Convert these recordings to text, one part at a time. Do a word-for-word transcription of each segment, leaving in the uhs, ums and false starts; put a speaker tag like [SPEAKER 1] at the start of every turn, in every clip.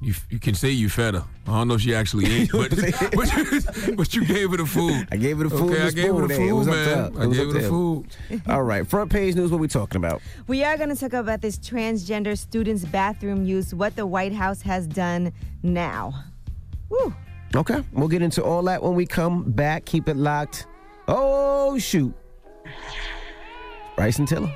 [SPEAKER 1] You you can say you fed her. I don't know if she actually ate, but, but, you, but you gave her the food.
[SPEAKER 2] I gave her the food.
[SPEAKER 1] Okay,
[SPEAKER 2] the
[SPEAKER 1] I gave her the food,
[SPEAKER 2] it was
[SPEAKER 1] man.
[SPEAKER 2] Up to
[SPEAKER 1] I gave her the food.
[SPEAKER 2] All right, front page news. What we talking about?
[SPEAKER 3] We are going to talk about this transgender students' bathroom use, what the White House has done now. Woo.
[SPEAKER 2] Okay, we'll get into all that when we come back. Keep it locked. Oh, shoot. Bryson Tiller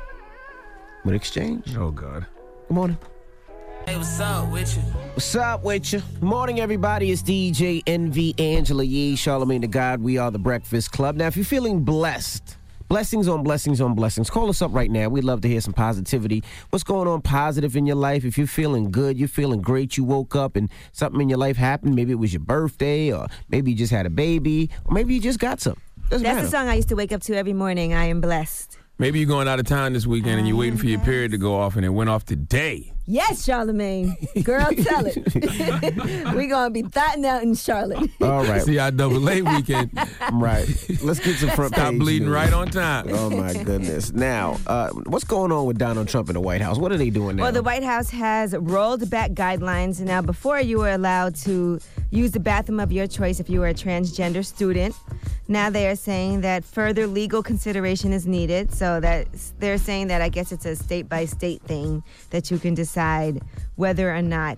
[SPEAKER 2] with Exchange.
[SPEAKER 1] Oh, God.
[SPEAKER 2] Good morning.
[SPEAKER 4] Hey, what's up with you?
[SPEAKER 2] What's up with you? Morning, everybody. It's D J N V, Angela Yee, Charlamagne the God. We are the Breakfast Club. Now, if you're feeling blessed, blessings on blessings on blessings, call us up right now. We'd love to hear some positivity. What's going on positive in your life? If you're feeling good, you're feeling great, you woke up and something in your life happened. Maybe it was your birthday, or maybe you just had a baby, or maybe you just got some. Doesn't
[SPEAKER 3] That's
[SPEAKER 2] matter.
[SPEAKER 3] the song I used to wake up to every morning. I am blessed.
[SPEAKER 1] Maybe you're going out of town this weekend and you're waiting for your period to go off, and it went off today.
[SPEAKER 3] Yes, Charlamagne. Girl, tell it. We're going to be thotting out in Charlotte.
[SPEAKER 2] All right.
[SPEAKER 1] See, our double A weekend.
[SPEAKER 2] Right. Let's get some front
[SPEAKER 1] Stop
[SPEAKER 2] page
[SPEAKER 1] bleeding
[SPEAKER 2] news.
[SPEAKER 1] right on time.
[SPEAKER 2] Oh, my goodness. Now, uh, what's going on with Donald Trump in the White House? What are they doing now?
[SPEAKER 3] Well, the White House has rolled back guidelines. Now, before you were allowed to use the bathroom of your choice if you were a transgender student. Now they are saying that further legal consideration is needed. So that they're saying that I guess it's a state-by-state thing that you can decide whether or not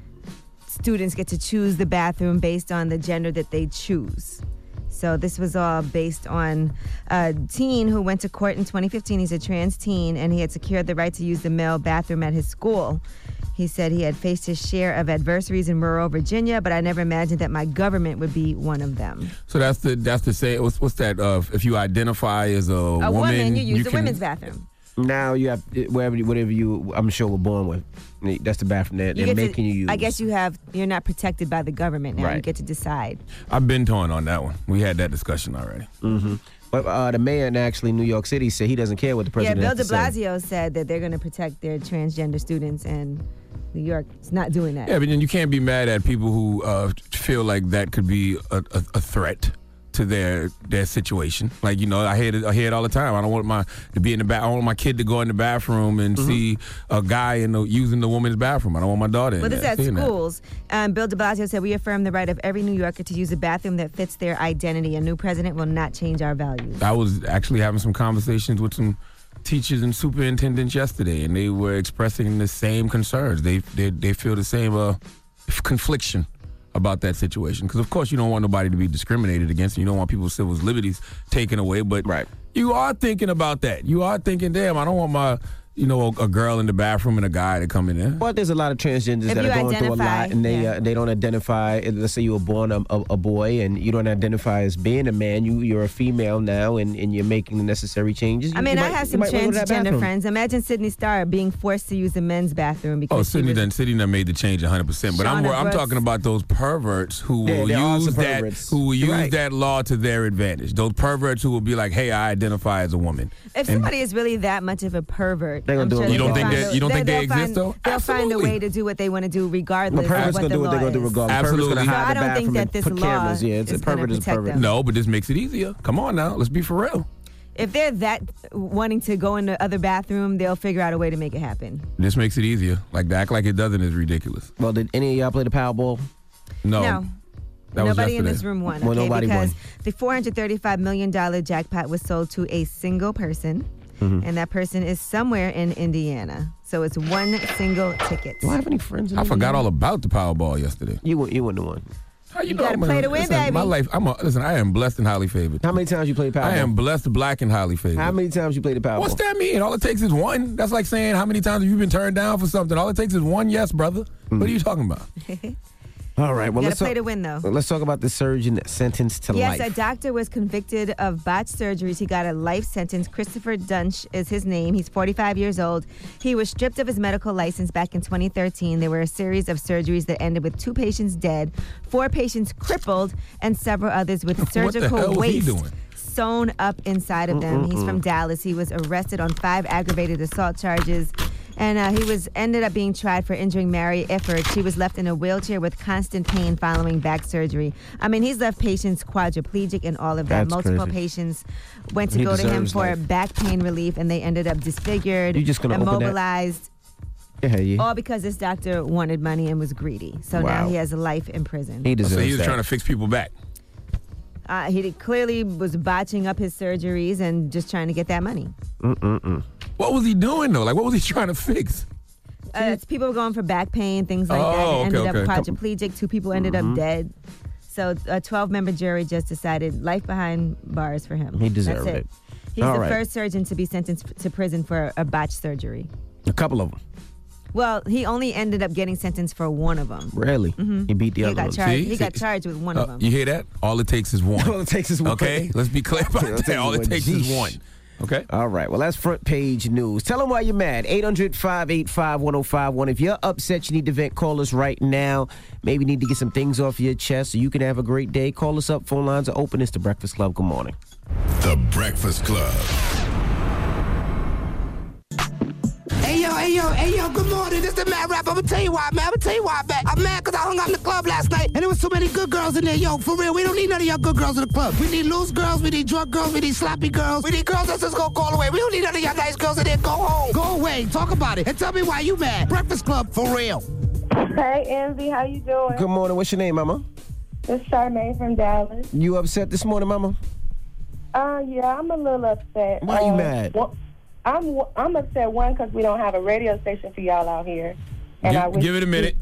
[SPEAKER 3] students get to choose the bathroom based on the gender that they choose. So this was all based on a teen who went to court in twenty fifteen. He's a trans teen, and he had secured the right to use the male bathroom at his school. He said he had faced his share of adversaries in rural Virginia, but I never imagined that my government would be one of them.
[SPEAKER 1] So that's the that's the say. What's, what's that? Uh, if you identify as a,
[SPEAKER 3] A
[SPEAKER 1] woman,
[SPEAKER 3] woman, you use
[SPEAKER 1] you
[SPEAKER 3] the
[SPEAKER 1] can,
[SPEAKER 3] women's bathroom.
[SPEAKER 2] Now you have wherever, whatever you, I'm sure, were born with. That's the bathroom that
[SPEAKER 3] You
[SPEAKER 2] they're
[SPEAKER 3] get
[SPEAKER 2] making
[SPEAKER 3] to,
[SPEAKER 2] you use.
[SPEAKER 3] I guess you have. You're not protected by the government now. You
[SPEAKER 2] Right.
[SPEAKER 3] get to decide.
[SPEAKER 1] I've been torn on that one. We had that discussion already.
[SPEAKER 2] Mm-hmm. But uh, the mayor in actually New York City said he doesn't care what the
[SPEAKER 3] Yeah,
[SPEAKER 2] president
[SPEAKER 3] Bill
[SPEAKER 2] has
[SPEAKER 3] de
[SPEAKER 2] to say.
[SPEAKER 3] Blasio said that they're going to protect their transgender students, and New York is not doing that.
[SPEAKER 1] Yeah, but then you can't be mad at people who uh, feel like that could be a, a, a threat to their their situation. Like, you know, I hear it, I hear it all the time. I don't want my to be in the bath. I don't want my kid to go in the bathroom and
[SPEAKER 3] Mm-hmm.
[SPEAKER 1] see a guy in the, using the woman's bathroom. I don't want my daughter in
[SPEAKER 3] Well, this
[SPEAKER 1] there
[SPEAKER 3] is
[SPEAKER 1] seeing
[SPEAKER 3] at
[SPEAKER 1] that.
[SPEAKER 3] schools. Um, Bill de Blasio said, we affirm the right of every New Yorker to use a bathroom that fits their identity. A new president will not change our values.
[SPEAKER 1] I was actually having some conversations with some teachers and superintendents yesterday, and they were expressing the same concerns. They they, they feel the same uh, confliction about that situation. Because, of course, you don't want nobody to be discriminated against, and you don't want people's civil liberties taken away. But
[SPEAKER 2] Right.
[SPEAKER 1] you are thinking about that. You are thinking, damn, I don't want my, you know, a, a girl in the bathroom and a guy to come in there.
[SPEAKER 2] But there's a lot of transgenders
[SPEAKER 3] If
[SPEAKER 2] that
[SPEAKER 3] you
[SPEAKER 2] are going through a
[SPEAKER 3] identify,
[SPEAKER 2] lot, and they
[SPEAKER 3] yeah.
[SPEAKER 2] uh, they don't identify. Let's say you were born a, a, a boy, and you don't identify as being a man. You you're a female now, and, and you're making the necessary changes.
[SPEAKER 3] I
[SPEAKER 2] You-
[SPEAKER 3] mean,
[SPEAKER 2] you
[SPEAKER 3] I
[SPEAKER 2] might-
[SPEAKER 3] have
[SPEAKER 2] you
[SPEAKER 3] some
[SPEAKER 2] might wanna go to that
[SPEAKER 3] transgender
[SPEAKER 2] bathroom.
[SPEAKER 3] friends. Imagine Sydney Starr being forced to use the men's bathroom because
[SPEAKER 1] Oh,
[SPEAKER 3] she
[SPEAKER 1] Sydney
[SPEAKER 3] was-
[SPEAKER 1] done, Sydney done made the change one hundred percent. But I'm,
[SPEAKER 3] Shauna
[SPEAKER 1] I'm
[SPEAKER 3] Brooks.
[SPEAKER 1] talking about those perverts who
[SPEAKER 2] Yeah,
[SPEAKER 1] will
[SPEAKER 2] there are
[SPEAKER 1] use
[SPEAKER 2] some
[SPEAKER 1] that
[SPEAKER 2] perverts.
[SPEAKER 1] who will
[SPEAKER 2] You're
[SPEAKER 1] use
[SPEAKER 2] right.
[SPEAKER 1] that law to their advantage. Those perverts who will be like, hey, I identify as a woman.
[SPEAKER 3] If
[SPEAKER 1] And-
[SPEAKER 3] somebody is really that much of a pervert,
[SPEAKER 2] They're gonna
[SPEAKER 3] I'm
[SPEAKER 2] do
[SPEAKER 3] sure
[SPEAKER 2] it
[SPEAKER 3] they
[SPEAKER 2] You don't
[SPEAKER 3] can
[SPEAKER 2] think
[SPEAKER 3] find
[SPEAKER 2] that-
[SPEAKER 3] a-
[SPEAKER 1] you don't think they
[SPEAKER 3] they'll
[SPEAKER 1] exist,
[SPEAKER 3] find-
[SPEAKER 1] though?
[SPEAKER 3] They'll find a
[SPEAKER 1] Absolutely.
[SPEAKER 3] way to do what they want to do
[SPEAKER 2] The
[SPEAKER 3] regardless of
[SPEAKER 2] pervert's
[SPEAKER 3] what
[SPEAKER 2] gonna
[SPEAKER 3] the
[SPEAKER 2] do what
[SPEAKER 3] law
[SPEAKER 2] they're gonna do
[SPEAKER 3] is.
[SPEAKER 2] regardless.
[SPEAKER 1] Absolutely.
[SPEAKER 2] The pervert's
[SPEAKER 3] So
[SPEAKER 2] gonna
[SPEAKER 3] I
[SPEAKER 2] hide the
[SPEAKER 3] don't think
[SPEAKER 2] bathroom
[SPEAKER 3] that
[SPEAKER 2] and
[SPEAKER 3] this
[SPEAKER 2] put
[SPEAKER 3] law
[SPEAKER 2] cameras. Yeah, it's
[SPEAKER 3] is
[SPEAKER 2] a
[SPEAKER 3] gonna
[SPEAKER 2] pervert is a
[SPEAKER 3] protect
[SPEAKER 2] pervert.
[SPEAKER 3] them.
[SPEAKER 1] No, but this makes it easier. Come on now, let's be for real.
[SPEAKER 3] If they're that wanting to go in the other bathroom, they'll figure out a way to make it happen.
[SPEAKER 1] This makes it easier. Like, to act like it doesn't is ridiculous.
[SPEAKER 2] Well, did any of y'all play the Powerball?
[SPEAKER 1] No.
[SPEAKER 3] No.
[SPEAKER 1] That was
[SPEAKER 3] Nobody in
[SPEAKER 1] yesterday.
[SPEAKER 3] this room won,
[SPEAKER 2] Well,
[SPEAKER 3] okay?
[SPEAKER 2] nobody
[SPEAKER 3] because
[SPEAKER 2] won.
[SPEAKER 3] the four hundred thirty-five million dollars jackpot was sold to a single person,
[SPEAKER 2] Mm-hmm.
[SPEAKER 3] and that person is somewhere in Indiana. So it's one single ticket.
[SPEAKER 2] Do I have any friends? In
[SPEAKER 1] I forgot
[SPEAKER 2] Indiana?
[SPEAKER 1] all about the Powerball yesterday.
[SPEAKER 2] You wouldn't- you wouldn't have won.
[SPEAKER 1] How you,
[SPEAKER 3] You
[SPEAKER 1] know
[SPEAKER 3] gotta
[SPEAKER 1] I'm
[SPEAKER 3] play
[SPEAKER 1] a-
[SPEAKER 3] to win,
[SPEAKER 1] listen,
[SPEAKER 3] baby.
[SPEAKER 1] My life, I'm a, listen, I am blessed and highly favored.
[SPEAKER 2] How many times you played Powerball?
[SPEAKER 1] I am blessed, black, and highly favored.
[SPEAKER 2] How many times you played the Powerball?
[SPEAKER 1] What's that mean? All it takes is one. That's like saying how many times have you been turned down for something? All it takes is one yes, brother. What are you talking about?
[SPEAKER 2] All right. Well,
[SPEAKER 3] You
[SPEAKER 2] let's
[SPEAKER 3] gotta play
[SPEAKER 2] talk,
[SPEAKER 3] to win, though.
[SPEAKER 2] Let's talk about the surgeon sentenced to
[SPEAKER 3] Yes,
[SPEAKER 2] life.
[SPEAKER 3] a doctor was convicted of botched surgeries. He got a life sentence. Christopher Dunch is his name. He's forty-five years old. He was stripped of his medical license back in twenty thirteen. There were a series of surgeries that ended with two patients dead, four patients crippled, and several others with
[SPEAKER 1] What the
[SPEAKER 3] surgical
[SPEAKER 1] hell was he
[SPEAKER 3] waste
[SPEAKER 1] doing?
[SPEAKER 3] sewn up inside of them. He's from Dallas. He was arrested on five aggravated assault charges. And uh, he was ended up being tried for injuring Mary Ifford. She was left in a wheelchair with constant pain following back surgery. I mean, he's left patients quadriplegic and all of that.
[SPEAKER 2] That's
[SPEAKER 3] Multiple
[SPEAKER 2] crazy.
[SPEAKER 3] patients went to
[SPEAKER 2] He
[SPEAKER 3] go to him
[SPEAKER 2] deserves
[SPEAKER 3] for
[SPEAKER 2] life.
[SPEAKER 3] back pain relief, and they ended up disfigured,
[SPEAKER 2] You just gonna open that?
[SPEAKER 3] immobilized.
[SPEAKER 2] Yeah, yeah.
[SPEAKER 3] All because this doctor wanted money and was greedy. So
[SPEAKER 2] Wow.
[SPEAKER 3] now he has a life in prison.
[SPEAKER 2] He deserves
[SPEAKER 1] So he was
[SPEAKER 2] that.
[SPEAKER 1] trying to fix people back.
[SPEAKER 3] Uh, he clearly was botching up his surgeries and just trying to get that money.
[SPEAKER 2] Mm-mm-mm.
[SPEAKER 1] What was he doing, though? Like, what was he trying to fix?
[SPEAKER 3] Uh, it's people were going for back pain, things like
[SPEAKER 1] Oh,
[SPEAKER 3] that.
[SPEAKER 1] okay,
[SPEAKER 3] Ended up
[SPEAKER 1] okay.
[SPEAKER 3] quadriplegic. Two people ended
[SPEAKER 2] Mm-hmm.
[SPEAKER 3] up dead. So a twelve-member jury just decided life behind bars for him.
[SPEAKER 2] He deserved
[SPEAKER 3] That's
[SPEAKER 2] it.
[SPEAKER 3] He's
[SPEAKER 2] All
[SPEAKER 3] the
[SPEAKER 2] right.
[SPEAKER 3] first surgeon to be sentenced to prison for a botched surgery.
[SPEAKER 2] A couple of them.
[SPEAKER 3] Well, he only ended up getting sentenced for one of them.
[SPEAKER 2] Really? He beat the
[SPEAKER 3] He
[SPEAKER 2] other
[SPEAKER 3] got
[SPEAKER 2] ones.
[SPEAKER 3] charged.
[SPEAKER 1] See?
[SPEAKER 3] He got
[SPEAKER 1] See?
[SPEAKER 3] charged with one
[SPEAKER 1] Uh,
[SPEAKER 3] of them.
[SPEAKER 1] you hear that? All it takes is one.
[SPEAKER 2] All it takes is one.
[SPEAKER 1] Okay? Let's be clear about
[SPEAKER 2] All it
[SPEAKER 1] that.
[SPEAKER 2] takes
[SPEAKER 1] All
[SPEAKER 2] is
[SPEAKER 1] it
[SPEAKER 2] one.
[SPEAKER 1] takes
[SPEAKER 2] Jeesh.
[SPEAKER 1] is one. Okay?
[SPEAKER 2] All right. Well, that's front page news. Tell them why you're mad. eight hundred, five eight five, one oh five one. If you're upset, you need to vent, call us right now. Maybe you need to get some things off your chest so you can have a great day. Call us up. Phone lines are open. It's The Breakfast Club. Good morning.
[SPEAKER 5] The Breakfast Club.
[SPEAKER 6] Hey yo, hey yo, hey yo, good morning. This is the Mad Rap. I'm gonna tell you why, man. I'm gonna tell you why, man. I'm mad because I hung out in the club last night and there was so many good girls in there. Yo, for real, we don't need none of y'all good girls in the club. We need loose girls, we need drunk girls, we need sloppy girls. We need girls that's just gonna go all the way. We don't need none of y'all nice girls in there. Go home. Go away. Talk about it. And tell me why you mad. Breakfast Club, for real.
[SPEAKER 7] Hey, Envy, how you doing?
[SPEAKER 2] Good morning. What's your name, Mama?
[SPEAKER 7] It's Charmaine from Dallas.
[SPEAKER 2] You upset this morning, Mama?
[SPEAKER 7] Uh, yeah, I'm a little upset.
[SPEAKER 2] Why you
[SPEAKER 7] Uh,
[SPEAKER 2] mad?
[SPEAKER 7] Well, I'm I'm upset, one, because we don't have a radio station for y'all out here. And I
[SPEAKER 1] Give,
[SPEAKER 7] wish
[SPEAKER 1] give it a minute.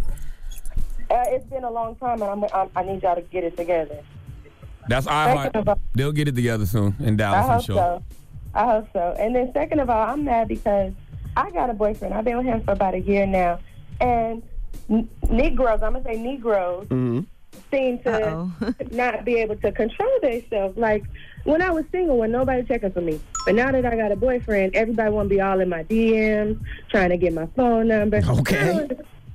[SPEAKER 7] Uh, it's been a long time, and I'm, I'm, I need y'all to get it together.
[SPEAKER 1] That's
[SPEAKER 7] Second of
[SPEAKER 1] iHeart.
[SPEAKER 7] all-
[SPEAKER 1] They'll get it together soon in Dallas,
[SPEAKER 7] I
[SPEAKER 1] I'm
[SPEAKER 7] hope
[SPEAKER 1] sure.
[SPEAKER 7] so. I hope so. And then second of all, I'm mad because I got a boyfriend. I've been with him for about a year now. And n- Negroes, I'm going to say Negroes,
[SPEAKER 2] Mm-hmm.
[SPEAKER 7] seem to
[SPEAKER 3] Uh-oh.
[SPEAKER 7] not be able to control themselves. Like, when I was single, when nobody checking for me. But now that I got a boyfriend, everybody want to be all in my D Ms, trying to get my phone number.
[SPEAKER 2] Okay.
[SPEAKER 7] I don't,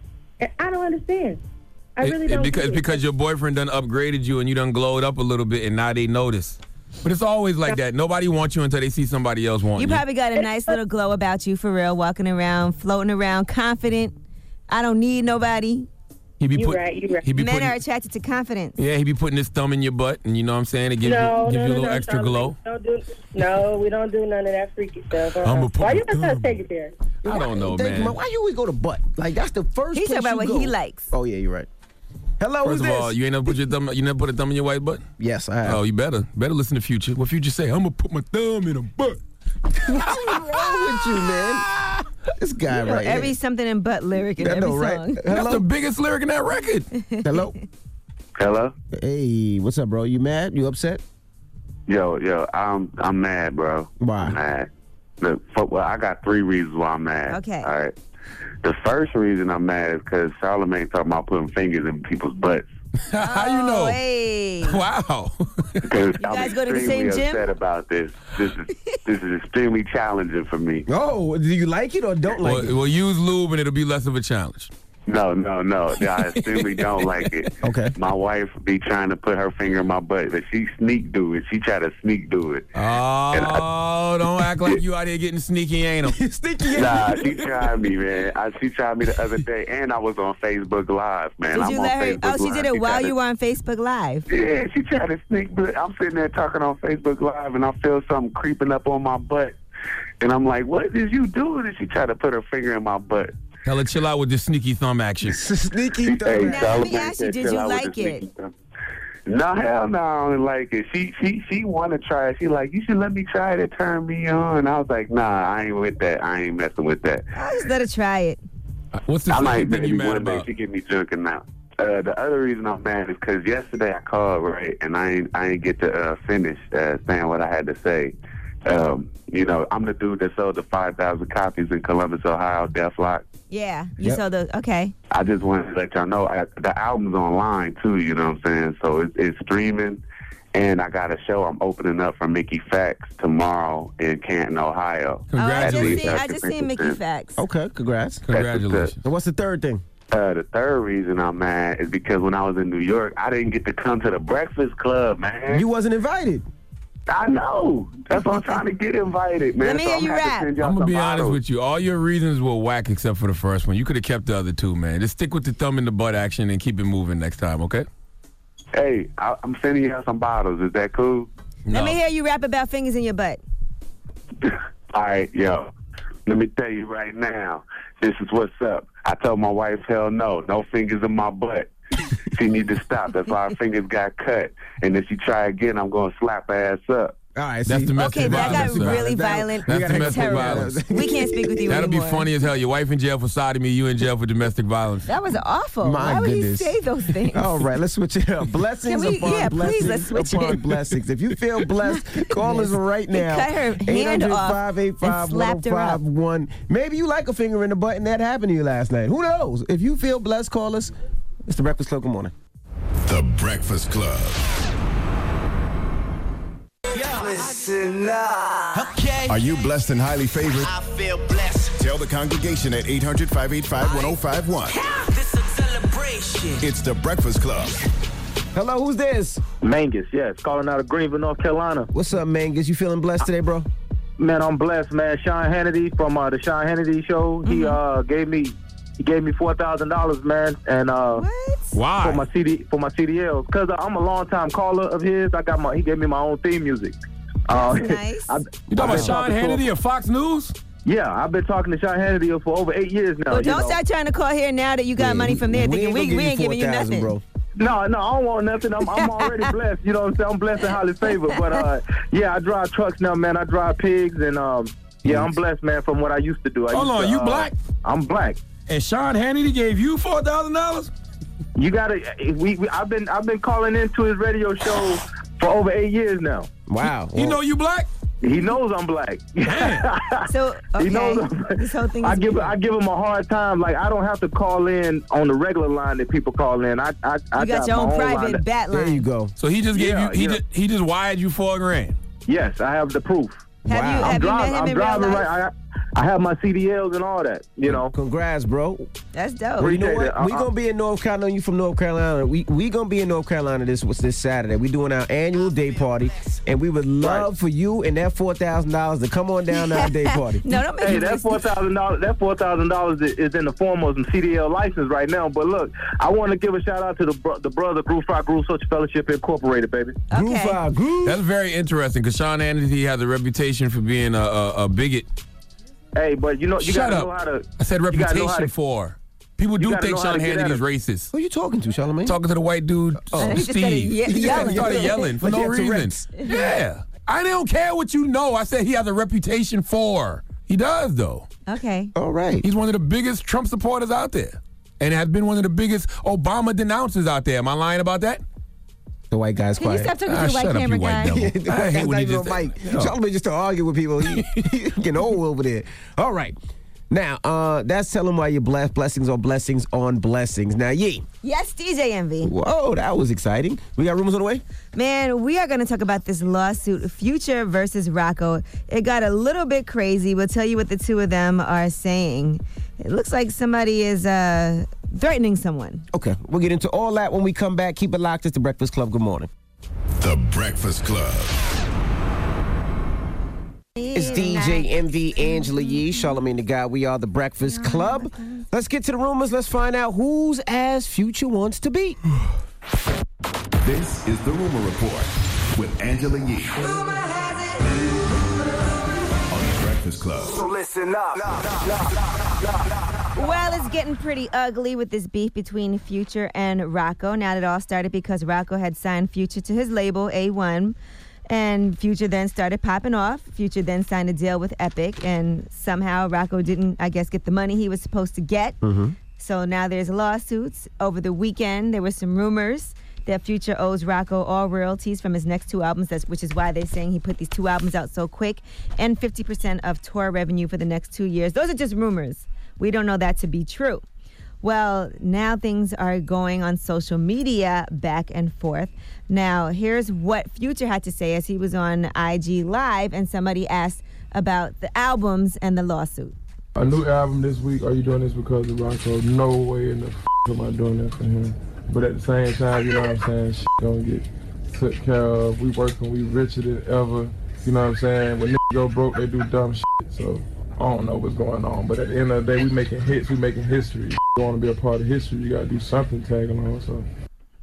[SPEAKER 7] I don't understand. I
[SPEAKER 1] It-
[SPEAKER 7] really
[SPEAKER 1] it
[SPEAKER 7] don't.
[SPEAKER 1] because,
[SPEAKER 7] get it.
[SPEAKER 1] because your boyfriend done upgraded you and you done glowed up a little bit and now they notice. But it's always like that. Nobody wants you until they see somebody else want
[SPEAKER 3] You
[SPEAKER 1] you.
[SPEAKER 3] probably got a nice little glow about you for real, walking around, floating around, confident. I don't need nobody.
[SPEAKER 1] He be
[SPEAKER 7] You
[SPEAKER 1] put,
[SPEAKER 7] right, you right.
[SPEAKER 1] He be
[SPEAKER 3] Men
[SPEAKER 1] putting,
[SPEAKER 3] are attracted to confidence.
[SPEAKER 1] yeah, he be putting his thumb in your butt, and you know what I'm saying? It gives
[SPEAKER 7] No,
[SPEAKER 1] you, gives
[SPEAKER 7] no,
[SPEAKER 1] you a
[SPEAKER 7] no,
[SPEAKER 1] little
[SPEAKER 7] no,
[SPEAKER 1] extra
[SPEAKER 7] Charlamagne,
[SPEAKER 1] glow.
[SPEAKER 7] Don't do, no, we don't do none of that freaky stuff. Uh-uh.
[SPEAKER 1] I'ma put
[SPEAKER 7] Why
[SPEAKER 1] my
[SPEAKER 7] you gotta
[SPEAKER 1] thumb.
[SPEAKER 7] take it there?
[SPEAKER 1] I don't know,
[SPEAKER 2] Thank you,
[SPEAKER 1] man.
[SPEAKER 2] Why you always go to butt? Like, that's the first
[SPEAKER 3] He's
[SPEAKER 2] place
[SPEAKER 3] talking about
[SPEAKER 2] you
[SPEAKER 3] what he
[SPEAKER 2] go.
[SPEAKER 3] likes.
[SPEAKER 2] Oh, yeah, you're right. Hello,
[SPEAKER 1] First
[SPEAKER 2] who's
[SPEAKER 1] of all,
[SPEAKER 2] this?
[SPEAKER 1] you ain't never put your thumb. You never put a thumb in your wife's butt.
[SPEAKER 2] Yes, I have.
[SPEAKER 1] Oh, you better better listen to Future. What Future say? I'm gonna put my thumb in a butt.
[SPEAKER 2] What's wrong with you, man? This guy
[SPEAKER 3] You know,
[SPEAKER 2] right
[SPEAKER 3] every
[SPEAKER 2] here.
[SPEAKER 3] something in butt lyric in
[SPEAKER 2] I
[SPEAKER 3] every
[SPEAKER 2] know, right?
[SPEAKER 3] song.
[SPEAKER 1] That's
[SPEAKER 2] Hello?
[SPEAKER 1] the biggest lyric in that record.
[SPEAKER 2] Hello?
[SPEAKER 8] Hello?
[SPEAKER 2] Hey, what's up, bro? You mad? You upset?
[SPEAKER 8] Yo, yo, I'm I'm mad, bro.
[SPEAKER 2] Why?
[SPEAKER 8] I'm mad. Look, for, well, I got three reasons why I'm mad.
[SPEAKER 3] Okay.
[SPEAKER 8] All right. The first reason I'm mad is because Charlamagne talking about putting fingers in people's butts.
[SPEAKER 1] How you know?
[SPEAKER 3] Oh, hey.
[SPEAKER 1] Wow.
[SPEAKER 8] Because I'm
[SPEAKER 3] guys go to the
[SPEAKER 8] extremely
[SPEAKER 3] same gym?
[SPEAKER 8] upset about this. This is this is extremely challenging for me.
[SPEAKER 2] Oh, do you like it or don't like
[SPEAKER 1] well,
[SPEAKER 2] it?
[SPEAKER 1] well, use lube and it'll be less of a challenge.
[SPEAKER 8] No, no, no. I extremely don't like it.
[SPEAKER 2] Okay.
[SPEAKER 8] My wife be trying to put her finger in my butt, but she sneak do it. She try to sneak do it.
[SPEAKER 1] Oh,
[SPEAKER 8] I-
[SPEAKER 1] don't act like you out here getting sneaky anal.
[SPEAKER 2] Sneaky.
[SPEAKER 8] Nah, she tried me, man. I, she tried me the other day, and I was on Facebook Live, man.
[SPEAKER 3] Did
[SPEAKER 8] I'm
[SPEAKER 3] you
[SPEAKER 8] on
[SPEAKER 3] let her?
[SPEAKER 8] Facebook
[SPEAKER 3] Oh, she
[SPEAKER 8] Live.
[SPEAKER 3] did it while
[SPEAKER 8] tried to-
[SPEAKER 3] you were on Facebook Live.
[SPEAKER 8] Yeah, she tried to sneak, but I'm sitting there talking on Facebook Live, and I feel something creeping up on my butt. And I'm like, what is you doing? And she tried to put her finger in my butt.
[SPEAKER 1] Tell her chill out with the sneaky thumb action.
[SPEAKER 2] Sneaky
[SPEAKER 8] Hey,
[SPEAKER 2] thumb.
[SPEAKER 3] Now, let me
[SPEAKER 8] Charlamagne
[SPEAKER 3] ask you,
[SPEAKER 8] said
[SPEAKER 3] did
[SPEAKER 8] chill
[SPEAKER 3] you
[SPEAKER 8] out with
[SPEAKER 3] like
[SPEAKER 8] the
[SPEAKER 3] it?
[SPEAKER 8] sneaky thumb. No, hell no, I don't like it. She she she want to try it. She like, you should let me try it to turn me on. I was like, nah, I ain't with that. I ain't messing with that.
[SPEAKER 3] I just let her try it.
[SPEAKER 1] What's the
[SPEAKER 8] I
[SPEAKER 1] second
[SPEAKER 8] might
[SPEAKER 1] thing
[SPEAKER 8] maybe
[SPEAKER 1] you mad
[SPEAKER 8] one day
[SPEAKER 1] about?
[SPEAKER 8] she get me drunk now. Uh, the other reason I'm mad is because yesterday I called, right, and I ain't I ain't get to uh, finish uh, saying what I had to say. Um, you know, I'm the dude that sold the five thousand copies in Columbus, Ohio, Def Lock.
[SPEAKER 3] Yeah, you
[SPEAKER 2] Yep.
[SPEAKER 3] saw the okay.
[SPEAKER 8] I just wanted to let y'all know I, the album's online too. You know what I'm saying? So it's, it's streaming, and I got a show I'm opening up for Mickey Fax tomorrow in Canton, Ohio.
[SPEAKER 3] Oh, I just
[SPEAKER 1] Congratulations.
[SPEAKER 3] seen, I just seen Mickey Fax.
[SPEAKER 2] Okay, congrats.
[SPEAKER 1] Congratulations.
[SPEAKER 2] And what's the third thing?
[SPEAKER 8] Uh, the third reason I'm mad is because when I was in New York, I didn't get to come to the Breakfast Club, man.
[SPEAKER 2] You wasn't invited.
[SPEAKER 8] I know. That's why I'm trying to get invited, man.
[SPEAKER 3] Let me
[SPEAKER 8] so
[SPEAKER 3] hear
[SPEAKER 8] I'm
[SPEAKER 3] you
[SPEAKER 8] gonna have
[SPEAKER 3] rap.
[SPEAKER 8] to send y'all
[SPEAKER 1] I'm gonna
[SPEAKER 8] some
[SPEAKER 1] be honest
[SPEAKER 8] bottles.
[SPEAKER 1] with you. All your reasons were whack except for the first one. You could have kept the other two, man. Just stick with the thumb in the butt action and keep it moving next time, okay?
[SPEAKER 8] Hey, I, I'm sending y'all some bottles. Is that cool?
[SPEAKER 1] No.
[SPEAKER 3] Let me hear you rap about fingers in your butt.
[SPEAKER 8] All right, yo. Let me tell you right now, this is what's up. I told my wife, hell no, no fingers in my butt. She need to stop. That's why her fingers got cut. And if she try again, I'm going to slap her ass up.
[SPEAKER 2] All right,
[SPEAKER 1] that's
[SPEAKER 2] see,
[SPEAKER 1] domestic
[SPEAKER 3] Okay,
[SPEAKER 1] violence.
[SPEAKER 3] that got
[SPEAKER 1] sir.
[SPEAKER 3] really
[SPEAKER 1] That-
[SPEAKER 3] violent.
[SPEAKER 1] That's
[SPEAKER 3] That's
[SPEAKER 1] domestic
[SPEAKER 3] terrible.
[SPEAKER 1] violence.
[SPEAKER 3] We can't speak with you
[SPEAKER 1] That'll
[SPEAKER 3] anymore.
[SPEAKER 1] be funny as hell. Your wife in jail for sodomy, you in jail for domestic violence.
[SPEAKER 3] That was awful.
[SPEAKER 2] My
[SPEAKER 3] Why would
[SPEAKER 2] goodness.
[SPEAKER 3] he say those things?
[SPEAKER 2] All right, let's switch it up. Blessings
[SPEAKER 3] Can we-
[SPEAKER 2] upon
[SPEAKER 3] yeah, please,
[SPEAKER 2] blessings
[SPEAKER 3] let's switch
[SPEAKER 2] upon
[SPEAKER 3] it.
[SPEAKER 2] blessings. If you feel blessed, call us right
[SPEAKER 3] He
[SPEAKER 2] now.
[SPEAKER 3] cut her hand off
[SPEAKER 2] five eight five,
[SPEAKER 3] and slapped her
[SPEAKER 2] one oh five one. Maybe you like a finger in the butt and that happened to you last night. Who knows? If you feel blessed, call us. It's the Breakfast Club. Good morning.
[SPEAKER 5] The Breakfast Club.
[SPEAKER 9] Listen up. Okay.
[SPEAKER 5] Are you blessed and highly favored?
[SPEAKER 9] I feel blessed.
[SPEAKER 5] Tell the congregation at eight hundred, five eight five, one oh five one.
[SPEAKER 9] This is a celebration.
[SPEAKER 5] It's the Breakfast Club.
[SPEAKER 2] Hello, who's this?
[SPEAKER 10] Mangus, yes, calling out of Greenville, North Carolina.
[SPEAKER 2] What's up, Mangus? You feeling blessed today, bro?
[SPEAKER 10] Man, I'm blessed, man. Sean Hannity from uh, the Sean Hannity show.
[SPEAKER 3] Mm-hmm.
[SPEAKER 10] He uh, gave me he gave me four thousand dollars, man, and uh,
[SPEAKER 1] Why?
[SPEAKER 10] for my C D for my C D Ls because I'm a long time caller of his. I got my he gave me my own theme music. Uh,
[SPEAKER 3] nice.
[SPEAKER 10] I,
[SPEAKER 1] You talking
[SPEAKER 10] I've
[SPEAKER 1] about
[SPEAKER 10] been
[SPEAKER 1] Sean
[SPEAKER 10] talking to him-
[SPEAKER 1] Hannity of Fox News?
[SPEAKER 10] Yeah, I've been talking to Sean Hannity for over eight years now.
[SPEAKER 3] Well,
[SPEAKER 10] you
[SPEAKER 3] don't
[SPEAKER 10] know.
[SPEAKER 3] start trying to call here now that you got money from there.
[SPEAKER 2] We
[SPEAKER 3] Thinking
[SPEAKER 2] ain't
[SPEAKER 3] we,
[SPEAKER 2] gonna
[SPEAKER 3] we
[SPEAKER 2] give
[SPEAKER 3] ain't giving you
[SPEAKER 2] four thousand,
[SPEAKER 3] nothing.
[SPEAKER 2] bro.
[SPEAKER 10] No, no, I don't want nothing. I'm, I'm already blessed. You know what I'm saying? I'm blessed and highly favored. But uh, yeah, I drive trucks now, man. I drive pigs, and um, yeah, I'm blessed, man, from what I used to do. I
[SPEAKER 1] Hold
[SPEAKER 10] used
[SPEAKER 1] on,
[SPEAKER 10] to,
[SPEAKER 1] you
[SPEAKER 10] uh,
[SPEAKER 1] black?
[SPEAKER 10] I'm black.
[SPEAKER 1] And Sean Hannity gave you four thousand dollars?
[SPEAKER 10] You gotta. We, we I've been I've been calling into his radio show for over eight years now.
[SPEAKER 2] Wow.
[SPEAKER 1] You know you black?
[SPEAKER 10] He knows I'm black.
[SPEAKER 3] So okay,
[SPEAKER 10] He knows I'm,
[SPEAKER 3] this whole thing.
[SPEAKER 10] I
[SPEAKER 3] is
[SPEAKER 10] give
[SPEAKER 3] weird.
[SPEAKER 10] I give him a hard time. Like I don't have to call in on the regular line that people call in. I I, I
[SPEAKER 3] You got your
[SPEAKER 10] my
[SPEAKER 3] own
[SPEAKER 10] line
[SPEAKER 3] private
[SPEAKER 10] that-
[SPEAKER 3] bat line.
[SPEAKER 2] There you go.
[SPEAKER 1] So he just gave
[SPEAKER 10] Yeah,
[SPEAKER 1] you he
[SPEAKER 10] yeah.
[SPEAKER 1] just he just wired you four grand.
[SPEAKER 10] Yes, I have the proof.
[SPEAKER 3] Have
[SPEAKER 2] Wow.
[SPEAKER 3] you
[SPEAKER 10] I'm
[SPEAKER 3] have you
[SPEAKER 10] driving.
[SPEAKER 3] met him
[SPEAKER 10] I'm
[SPEAKER 3] in real
[SPEAKER 10] driving
[SPEAKER 3] life?
[SPEAKER 10] right. I, I have my C D Ls and all that. You know.
[SPEAKER 2] Congrats, bro.
[SPEAKER 3] That's dope.
[SPEAKER 2] Well, you know
[SPEAKER 10] Appreciate
[SPEAKER 2] what?
[SPEAKER 10] it.
[SPEAKER 2] We
[SPEAKER 10] Uh-uh.
[SPEAKER 2] gonna be in North Carolina. You from North Carolina? We we gonna be in North Carolina this was this Saturday. We doing our annual day party, and we would love
[SPEAKER 10] Right.
[SPEAKER 2] for you and that four thousand dollars to come on down to our day party.
[SPEAKER 3] No, don't make
[SPEAKER 10] Hey,
[SPEAKER 3] me
[SPEAKER 10] that
[SPEAKER 3] waste
[SPEAKER 10] four
[SPEAKER 3] it.
[SPEAKER 10] thousand dollars. That four thousand dollars is in the form of some C D L license right now. But look, I want to give a shout out to the bro- the brother Groove Fry Groove Social Fellowship Incorporated, baby.
[SPEAKER 2] Groove
[SPEAKER 3] Okay.
[SPEAKER 2] five, groove.
[SPEAKER 1] That's very interesting because Sean Hannity has a reputation for being a, a, a bigot.
[SPEAKER 10] Hey, but you know you
[SPEAKER 1] Shut
[SPEAKER 10] gotta
[SPEAKER 1] up.
[SPEAKER 10] know how to.
[SPEAKER 1] I said
[SPEAKER 10] you gotta know how
[SPEAKER 1] reputation
[SPEAKER 10] to-
[SPEAKER 1] for. People do
[SPEAKER 10] gotta
[SPEAKER 1] think
[SPEAKER 10] know how
[SPEAKER 1] Sean
[SPEAKER 10] to get at
[SPEAKER 1] Hannity is
[SPEAKER 10] him.
[SPEAKER 1] racist.
[SPEAKER 2] Who you talking to, Charlamagne?
[SPEAKER 1] Talking to the white dude,
[SPEAKER 2] Oh.
[SPEAKER 3] He just started
[SPEAKER 1] Steve.
[SPEAKER 3] ye- yelling.
[SPEAKER 1] He started yelling for
[SPEAKER 2] Like he
[SPEAKER 1] no
[SPEAKER 2] had
[SPEAKER 1] reason.
[SPEAKER 2] Tourette's.
[SPEAKER 1] Yeah. I don't care what you know. I said he has a reputation for. He does, though.
[SPEAKER 3] Okay.
[SPEAKER 2] All right.
[SPEAKER 1] He's one of the biggest Trump supporters out there. And has been one of the biggest Obama denouncers out there. Am I lying about that?
[SPEAKER 2] The white guy's
[SPEAKER 3] Can you
[SPEAKER 2] quiet.
[SPEAKER 3] stop talking
[SPEAKER 1] Ah,
[SPEAKER 3] to the white
[SPEAKER 1] shut up,
[SPEAKER 3] camera
[SPEAKER 1] you white
[SPEAKER 3] guy?
[SPEAKER 1] devil.
[SPEAKER 2] Yeah,
[SPEAKER 1] I
[SPEAKER 2] that's
[SPEAKER 1] hate when
[SPEAKER 2] not
[SPEAKER 1] he
[SPEAKER 2] even
[SPEAKER 1] just-
[SPEAKER 2] a mic.
[SPEAKER 1] No.
[SPEAKER 2] Charlamagne just to argue with people. He, he getting old over there. All right. Now, uh, that's telling why you're blessed. Blessings on blessings on blessings. Now, Yee.
[SPEAKER 3] Yes, D J Envy.
[SPEAKER 2] Whoa, that was exciting. We got rumors on the way?
[SPEAKER 3] Man, we are going to talk about this lawsuit, Future versus Rocco. It got a little bit crazy. We'll tell you what the two of them are saying. It looks like somebody is uh, threatening someone.
[SPEAKER 2] Okay, we'll get into all that when we come back. Keep it locked. It's the Breakfast Club. Good morning.
[SPEAKER 5] The Breakfast Club.
[SPEAKER 2] It's D J Envy, Angela Yee, Charlamagne the Guy. We are the Breakfast Club. Let's get to the rumors. Let's find out whose ass Future wants to be.
[SPEAKER 5] This is the Rumor Report with Angela Yee. On the Breakfast Club.
[SPEAKER 9] So listen up.
[SPEAKER 3] Well, it's getting pretty ugly with this beef between Future and Rocco. Now, it all started because Rocco had signed Future to his label, A one. And Future then started popping off. Future then signed a deal with Epic, and somehow Rocco didn't, I guess, get the money he was supposed to get.
[SPEAKER 2] Mm-hmm.
[SPEAKER 3] So now there's lawsuits. Over the weekend, there were some rumors that Future owes Rocco all royalties from his next two albums, that's, which is why they're saying he put these two albums out so quick, and fifty percent of tour revenue for the next two years. Those are just rumors. We don't know that to be true. Well, now things are going on social media back and forth. Now, here's what Future had to say as he was on I G Live, and somebody asked about the albums and the lawsuit.
[SPEAKER 11] A new album this week. Are you doing this because of Rocco? No way in the f*** am I doing that for him. But at the same time, you know what I'm saying, shit gonna get took care of. We working, we richer than ever. You know what I'm saying? When niggas go broke, they do dumb shit. So I don't know what's going on. But at the end of the day, we making hits, we making history. If you want to be a part of history, you gotta do something tagging on. So.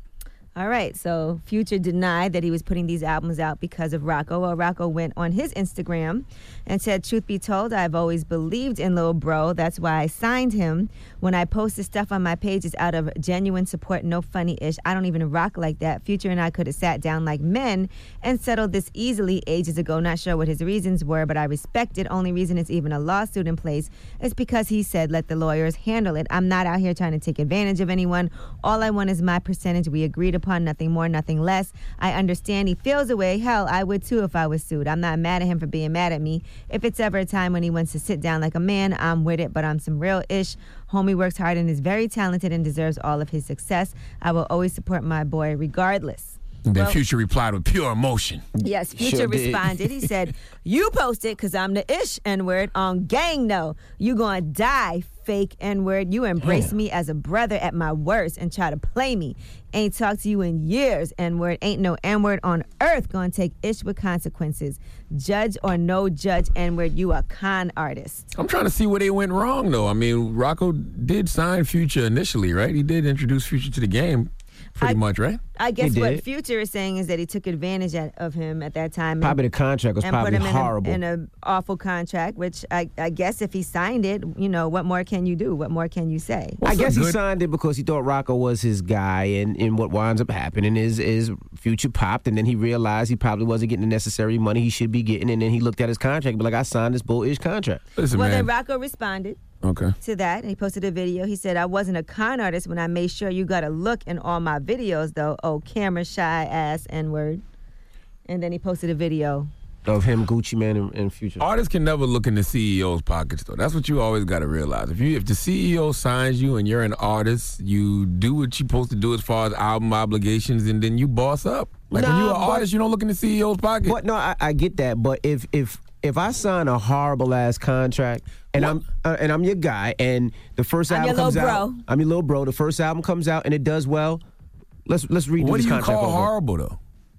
[SPEAKER 3] All right, so Future denied that he was putting these albums out because of Rocco. Well, Rocco went on his Instagram and said, truth be told, I've always believed in Lil Bro. That's why I signed him. When I posted stuff on my page, it's out of genuine support, no funny-ish. I don't even rock like that. Future and I could have sat down like men and settled this easily ages ago. Not sure what his reasons were, but I respect it. Only reason it's even a lawsuit in place is because he said, let the lawyers handle it. I'm not out here trying to take advantage of anyone. All I want is my percentage. We agreed upon, nothing more, nothing less. I understand he feels away. Hell, I would too if I was sued. I'm not mad at him for being mad at me. If it's ever a time when he wants to sit down like a man, I'm with it, but I'm some real-ish. Homie works hard and is very talented and deserves all of his success. I will always support my boy regardless.
[SPEAKER 1] And then
[SPEAKER 3] Well-
[SPEAKER 1] Future replied with pure emotion.
[SPEAKER 3] Yes, Future
[SPEAKER 1] Sure did.
[SPEAKER 3] responded. He said, you posted because I'm the ish N-word on gang, no. You gonna die, fake N-word. You embrace me as a brother at my worst and try to play me. Ain't talked to you in years, N-word. Ain't no N-word on earth gonna take ish with consequences. Judge or no judge, N-word. You a con artist.
[SPEAKER 1] I'm trying to see where they went wrong, though. I mean, Rocco did sign Future initially, right? He did introduce Future to the game pretty
[SPEAKER 3] I-
[SPEAKER 1] much, right?
[SPEAKER 3] I guess
[SPEAKER 2] He
[SPEAKER 3] what
[SPEAKER 2] did.
[SPEAKER 3] Future is saying is that he took advantage at, of him at that time. and-
[SPEAKER 2] Probably the contract was
[SPEAKER 3] and
[SPEAKER 2] probably
[SPEAKER 3] put him
[SPEAKER 2] horrible.
[SPEAKER 3] in an awful contract, which I, I guess if he signed it, you know, what more can you do? What more can you say?
[SPEAKER 2] I guess he signed it because he thought Rocco was his guy, and, and what winds up happening is is Future popped, and then he realized he probably wasn't getting the necessary money he should be getting, and then he looked at his contract, but like, I signed this bullish contract.
[SPEAKER 1] Listen,
[SPEAKER 3] well,
[SPEAKER 1] man.
[SPEAKER 3] then Rocco responded
[SPEAKER 1] Okay.
[SPEAKER 3] to that, and he posted a video. He said, I wasn't a con artist when I made sure you got a look in all my videos, though. Oh, camera shy ass N-word. And then he posted a video.
[SPEAKER 2] Of him, Gucci Man, and, and Future.
[SPEAKER 1] Artists can never look in the C E O's pockets, though. That's what you always got to realize. If you, if the C E O signs you and you're an artist, you do what you're supposed to do as far as album obligations, and then you boss up. Like when
[SPEAKER 2] Nah,
[SPEAKER 1] you're an
[SPEAKER 2] but-
[SPEAKER 1] artist, you don't look in the C E O's pocket.
[SPEAKER 2] But no, I, I get that. But if if if I sign a horrible ass contract and I'm uh, and I'm your guy, and the first
[SPEAKER 3] I'm
[SPEAKER 2] album
[SPEAKER 3] your
[SPEAKER 2] comes
[SPEAKER 3] little
[SPEAKER 2] out,
[SPEAKER 3] bro.
[SPEAKER 2] I'm your little bro. The first album comes out and it does well. Let's let's redo
[SPEAKER 1] What
[SPEAKER 2] this
[SPEAKER 1] do you
[SPEAKER 2] contract
[SPEAKER 1] call
[SPEAKER 2] over.
[SPEAKER 1] horrible, though?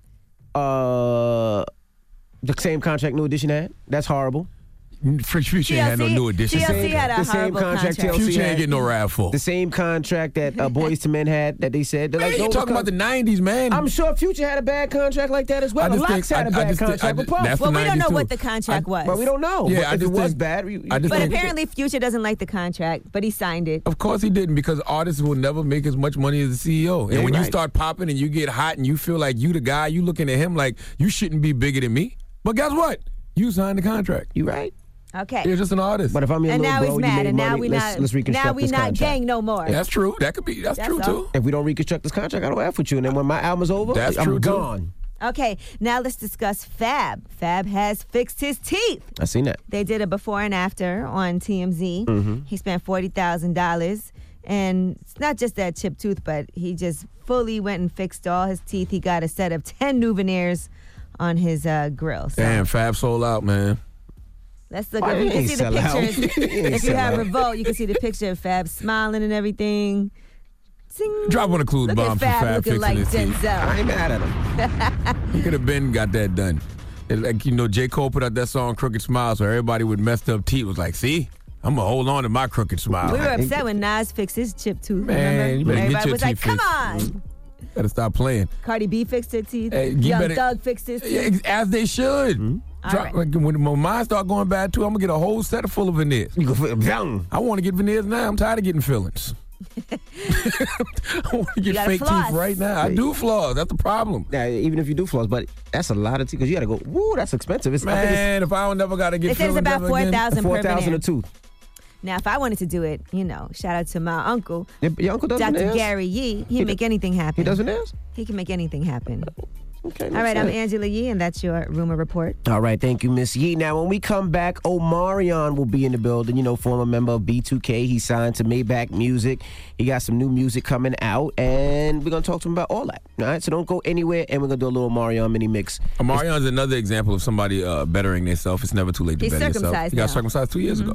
[SPEAKER 2] Uh, the same contract New Edition had. That's horrible.
[SPEAKER 1] Future ain't had no new edition.
[SPEAKER 3] T L C had a
[SPEAKER 2] the same
[SPEAKER 3] horrible
[SPEAKER 2] contract.
[SPEAKER 3] contract.
[SPEAKER 2] T L C
[SPEAKER 1] Future
[SPEAKER 2] had.
[SPEAKER 1] ain't getting no rap for.
[SPEAKER 2] The same contract that uh, Boys to Men had that they said. They're
[SPEAKER 1] Man,
[SPEAKER 2] like,
[SPEAKER 1] you
[SPEAKER 2] those
[SPEAKER 1] talking
[SPEAKER 2] con-
[SPEAKER 1] about the nineties, man.
[SPEAKER 2] I'm sure Future had a bad contract like that as well.
[SPEAKER 1] I just
[SPEAKER 2] Locks
[SPEAKER 1] think-
[SPEAKER 2] had a
[SPEAKER 1] I- I
[SPEAKER 2] bad
[SPEAKER 1] just think-
[SPEAKER 2] contract
[SPEAKER 1] I
[SPEAKER 2] with
[SPEAKER 1] just-
[SPEAKER 2] Puff.
[SPEAKER 1] that's
[SPEAKER 3] Well,
[SPEAKER 1] the
[SPEAKER 3] we don't know
[SPEAKER 1] nineties
[SPEAKER 3] what
[SPEAKER 1] too.
[SPEAKER 3] the contract was.
[SPEAKER 2] But we don't know.
[SPEAKER 1] Yeah,
[SPEAKER 2] But
[SPEAKER 1] I
[SPEAKER 2] if it
[SPEAKER 1] just
[SPEAKER 2] was
[SPEAKER 1] think-
[SPEAKER 2] bad, we,
[SPEAKER 1] I just
[SPEAKER 3] But
[SPEAKER 1] think-
[SPEAKER 3] apparently Future doesn't like the contract, but he signed it.
[SPEAKER 1] Of course he didn't, because artists will never make as much money as the C E O. And
[SPEAKER 2] Yeah,
[SPEAKER 1] when you
[SPEAKER 2] right.
[SPEAKER 1] start popping and you get hot and you feel like you the guy, you looking at him like you shouldn't be bigger than me. But guess what? You signed the contract.
[SPEAKER 2] You right.
[SPEAKER 3] Okay.
[SPEAKER 1] You're just an artist.
[SPEAKER 2] But if I'm your
[SPEAKER 3] And
[SPEAKER 2] little
[SPEAKER 3] now
[SPEAKER 2] bro,
[SPEAKER 3] he's
[SPEAKER 2] you
[SPEAKER 3] mad,
[SPEAKER 2] made
[SPEAKER 3] and now
[SPEAKER 2] money,
[SPEAKER 3] we
[SPEAKER 2] let's,
[SPEAKER 3] not
[SPEAKER 2] let's reconstruct
[SPEAKER 3] now we
[SPEAKER 2] this
[SPEAKER 3] not
[SPEAKER 2] contract.
[SPEAKER 3] gang no more.
[SPEAKER 1] That's true. That could be. That's,
[SPEAKER 3] That's
[SPEAKER 1] true
[SPEAKER 3] all.
[SPEAKER 1] too.
[SPEAKER 2] If we don't reconstruct this contract, I don't F with you. And then when my album is over,
[SPEAKER 1] That's
[SPEAKER 2] I'm
[SPEAKER 1] true, too.
[SPEAKER 2] gone.
[SPEAKER 3] Okay, now let's discuss Fab. Fab has fixed his teeth.
[SPEAKER 2] I seen that.
[SPEAKER 3] They did a before and after on T M Z.
[SPEAKER 2] Mhm.
[SPEAKER 3] He spent forty thousand dollars. And it's not just that chipped tooth, but he just fully went and fixed all his teeth. He got a set of ten new veneers on his uh, grill. So
[SPEAKER 1] Damn, Fab sold out, man.
[SPEAKER 3] let's look
[SPEAKER 2] Why
[SPEAKER 3] at
[SPEAKER 2] he
[SPEAKER 3] You can
[SPEAKER 2] ain't
[SPEAKER 3] see the
[SPEAKER 2] sell out?
[SPEAKER 3] pictures.
[SPEAKER 2] He ain't
[SPEAKER 3] If you
[SPEAKER 2] sell
[SPEAKER 3] have
[SPEAKER 2] out.
[SPEAKER 3] Revolt, you can see the picture of Fab smiling and everything. Sing.
[SPEAKER 1] Drop one of Clues
[SPEAKER 3] Look
[SPEAKER 1] bombs
[SPEAKER 3] at
[SPEAKER 1] for
[SPEAKER 3] Fab
[SPEAKER 1] Fab
[SPEAKER 3] looking
[SPEAKER 1] fixing
[SPEAKER 3] like
[SPEAKER 1] his teeth.
[SPEAKER 3] Denzel.
[SPEAKER 2] I ain't mad at him.
[SPEAKER 1] He could have been got that done. It, like, you know, J. Cole put out that song Crooked Smile, so everybody with messed up teeth was like, see, I'm going to hold on to my crooked smile.
[SPEAKER 3] We were upset when Nas fixed his chipped tooth.
[SPEAKER 1] Man,
[SPEAKER 3] remember?
[SPEAKER 1] you better get
[SPEAKER 3] Everybody
[SPEAKER 1] your
[SPEAKER 3] was like,
[SPEAKER 1] teeth
[SPEAKER 3] come
[SPEAKER 1] fixed.
[SPEAKER 3] on.
[SPEAKER 1] Better stop playing.
[SPEAKER 3] Cardi B fixed her teeth.
[SPEAKER 1] Hey, you
[SPEAKER 3] Young
[SPEAKER 1] better-
[SPEAKER 3] Thug fixed his
[SPEAKER 1] Yeah,
[SPEAKER 3] teeth.
[SPEAKER 1] ex- as they should.
[SPEAKER 2] Hmm?
[SPEAKER 1] Drop,
[SPEAKER 3] right.
[SPEAKER 1] like, when, when mine start going bad too, I'm gonna get a whole set full of veneers.
[SPEAKER 2] You go for young.
[SPEAKER 1] I want to get veneers now. I'm tired of getting fillings. I want to get
[SPEAKER 3] gotta
[SPEAKER 1] fake
[SPEAKER 3] floss.
[SPEAKER 1] teeth right now. I do flaws. That's the problem.
[SPEAKER 2] Yeah, even if you do flaws, but that's a lot of teeth because you got to go. Woo, that's expensive. It's, I think it's
[SPEAKER 1] Man, if I don't never gotta get
[SPEAKER 3] They said it's
[SPEAKER 1] fillings
[SPEAKER 3] about
[SPEAKER 1] ever
[SPEAKER 3] four
[SPEAKER 1] again.
[SPEAKER 3] thousand
[SPEAKER 2] four
[SPEAKER 3] per
[SPEAKER 2] thousand
[SPEAKER 3] veneer.
[SPEAKER 2] a tooth.
[SPEAKER 3] Now, if I wanted to do it, you know, shout out to my uncle,
[SPEAKER 2] Your, your uncle does
[SPEAKER 3] Doctor
[SPEAKER 2] veneers?
[SPEAKER 3] Gary Yee. He'd
[SPEAKER 2] He
[SPEAKER 3] make
[SPEAKER 2] do-
[SPEAKER 3] anything happen.
[SPEAKER 2] He does veneers?
[SPEAKER 3] He can make anything happen.
[SPEAKER 2] Okay.
[SPEAKER 3] All right, I'm Angela Yee, and that's your rumor report.
[SPEAKER 2] All right, thank you, Miss Yee. Now, when we come back, Omarion will be in the building. You know, former member of B two K. He signed to Maybach Music. He got some new music coming out, and we're going to talk to him about all that. All right, so don't go anywhere, and we're going to do a little Omarion mini mix.
[SPEAKER 1] Omarion's another example of somebody uh, bettering themselves. It's never too late to
[SPEAKER 3] He's
[SPEAKER 1] better yourself.
[SPEAKER 3] circumcised
[SPEAKER 1] He got
[SPEAKER 3] now.
[SPEAKER 1] circumcised two years
[SPEAKER 3] Mhm.
[SPEAKER 1] ago.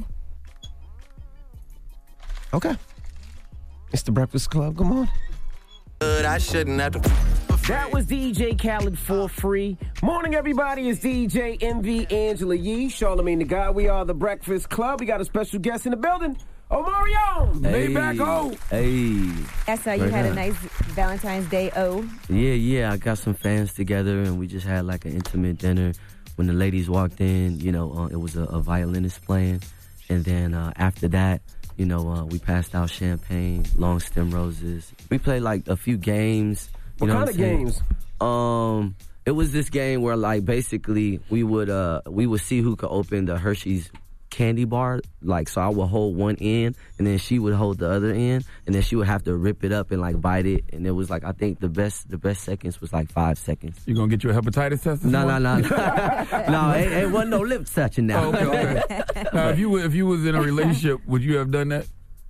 [SPEAKER 2] Okay. It's the Breakfast Club. Come on.
[SPEAKER 9] But I shouldn't have to.
[SPEAKER 2] That was D J Khaled for free. Morning, everybody. It's D J M V Angela Yee, Charlamagne the God. We are the Breakfast Club. We got a special guest in the building. Omarion!
[SPEAKER 1] Lay back, oh!
[SPEAKER 12] Hey.
[SPEAKER 3] I saw you
[SPEAKER 12] Right
[SPEAKER 3] had a
[SPEAKER 12] on.
[SPEAKER 3] nice Valentine's Day O.
[SPEAKER 12] Yeah, yeah. I got some fans together, and we just had like an intimate dinner. When the ladies walked in, you know, uh, it was a, a violinist playing. And then uh, after that, you know, uh, we passed out champagne, long stem roses. We played like a few games. You
[SPEAKER 2] What
[SPEAKER 12] know
[SPEAKER 2] kind
[SPEAKER 12] what
[SPEAKER 2] of
[SPEAKER 12] I'm saying?
[SPEAKER 2] games?
[SPEAKER 12] Um, it was this game where like basically we would uh we would see who could open the Hershey's candy bar. Like, so I would hold one end, and then she would hold the other end, and then she would have to rip it up and like bite it. And it was like, I think the best the best seconds was like five seconds.
[SPEAKER 1] You gonna get you a hepatitis test?
[SPEAKER 12] No, no, no, no. No, it, it wasn't no lip touching now.
[SPEAKER 1] Oh, okay, okay. Now, if you were- if you was in a relationship, would you have done that?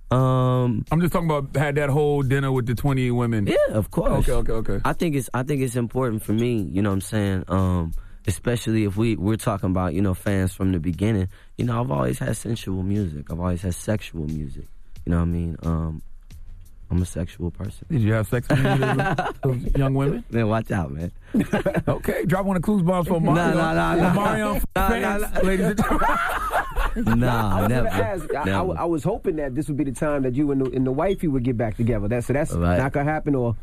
[SPEAKER 12] Um,
[SPEAKER 1] I'm just talking about had that whole dinner with the twenty women.
[SPEAKER 12] Yeah, of course.
[SPEAKER 1] Okay, okay, okay.
[SPEAKER 12] I think it's I think it's important for me, you know what I'm saying? Um, especially if we, we're talking about, you know, fans from the beginning. You know, I've always had sensual music. I've always had sexual music. You know what I mean? Um, I'm a sexual person.
[SPEAKER 1] Did you have sex with any of those- those young women?
[SPEAKER 12] Man, watch out, man.
[SPEAKER 1] Okay, drop one of Clues bombs for Mario.
[SPEAKER 12] Nah, nah, nah, nah.
[SPEAKER 1] Mario
[SPEAKER 12] Nah,
[SPEAKER 1] fans,
[SPEAKER 12] nah, nah.
[SPEAKER 1] ladies and gentlemen.
[SPEAKER 12] Nah,
[SPEAKER 2] I was
[SPEAKER 12] never.
[SPEAKER 2] gonna ask. I, I,
[SPEAKER 12] never.
[SPEAKER 2] I was hoping that this would be the time that you and the, and the wifey would get back together. That's so that's
[SPEAKER 12] Right.
[SPEAKER 2] not gonna happen. Or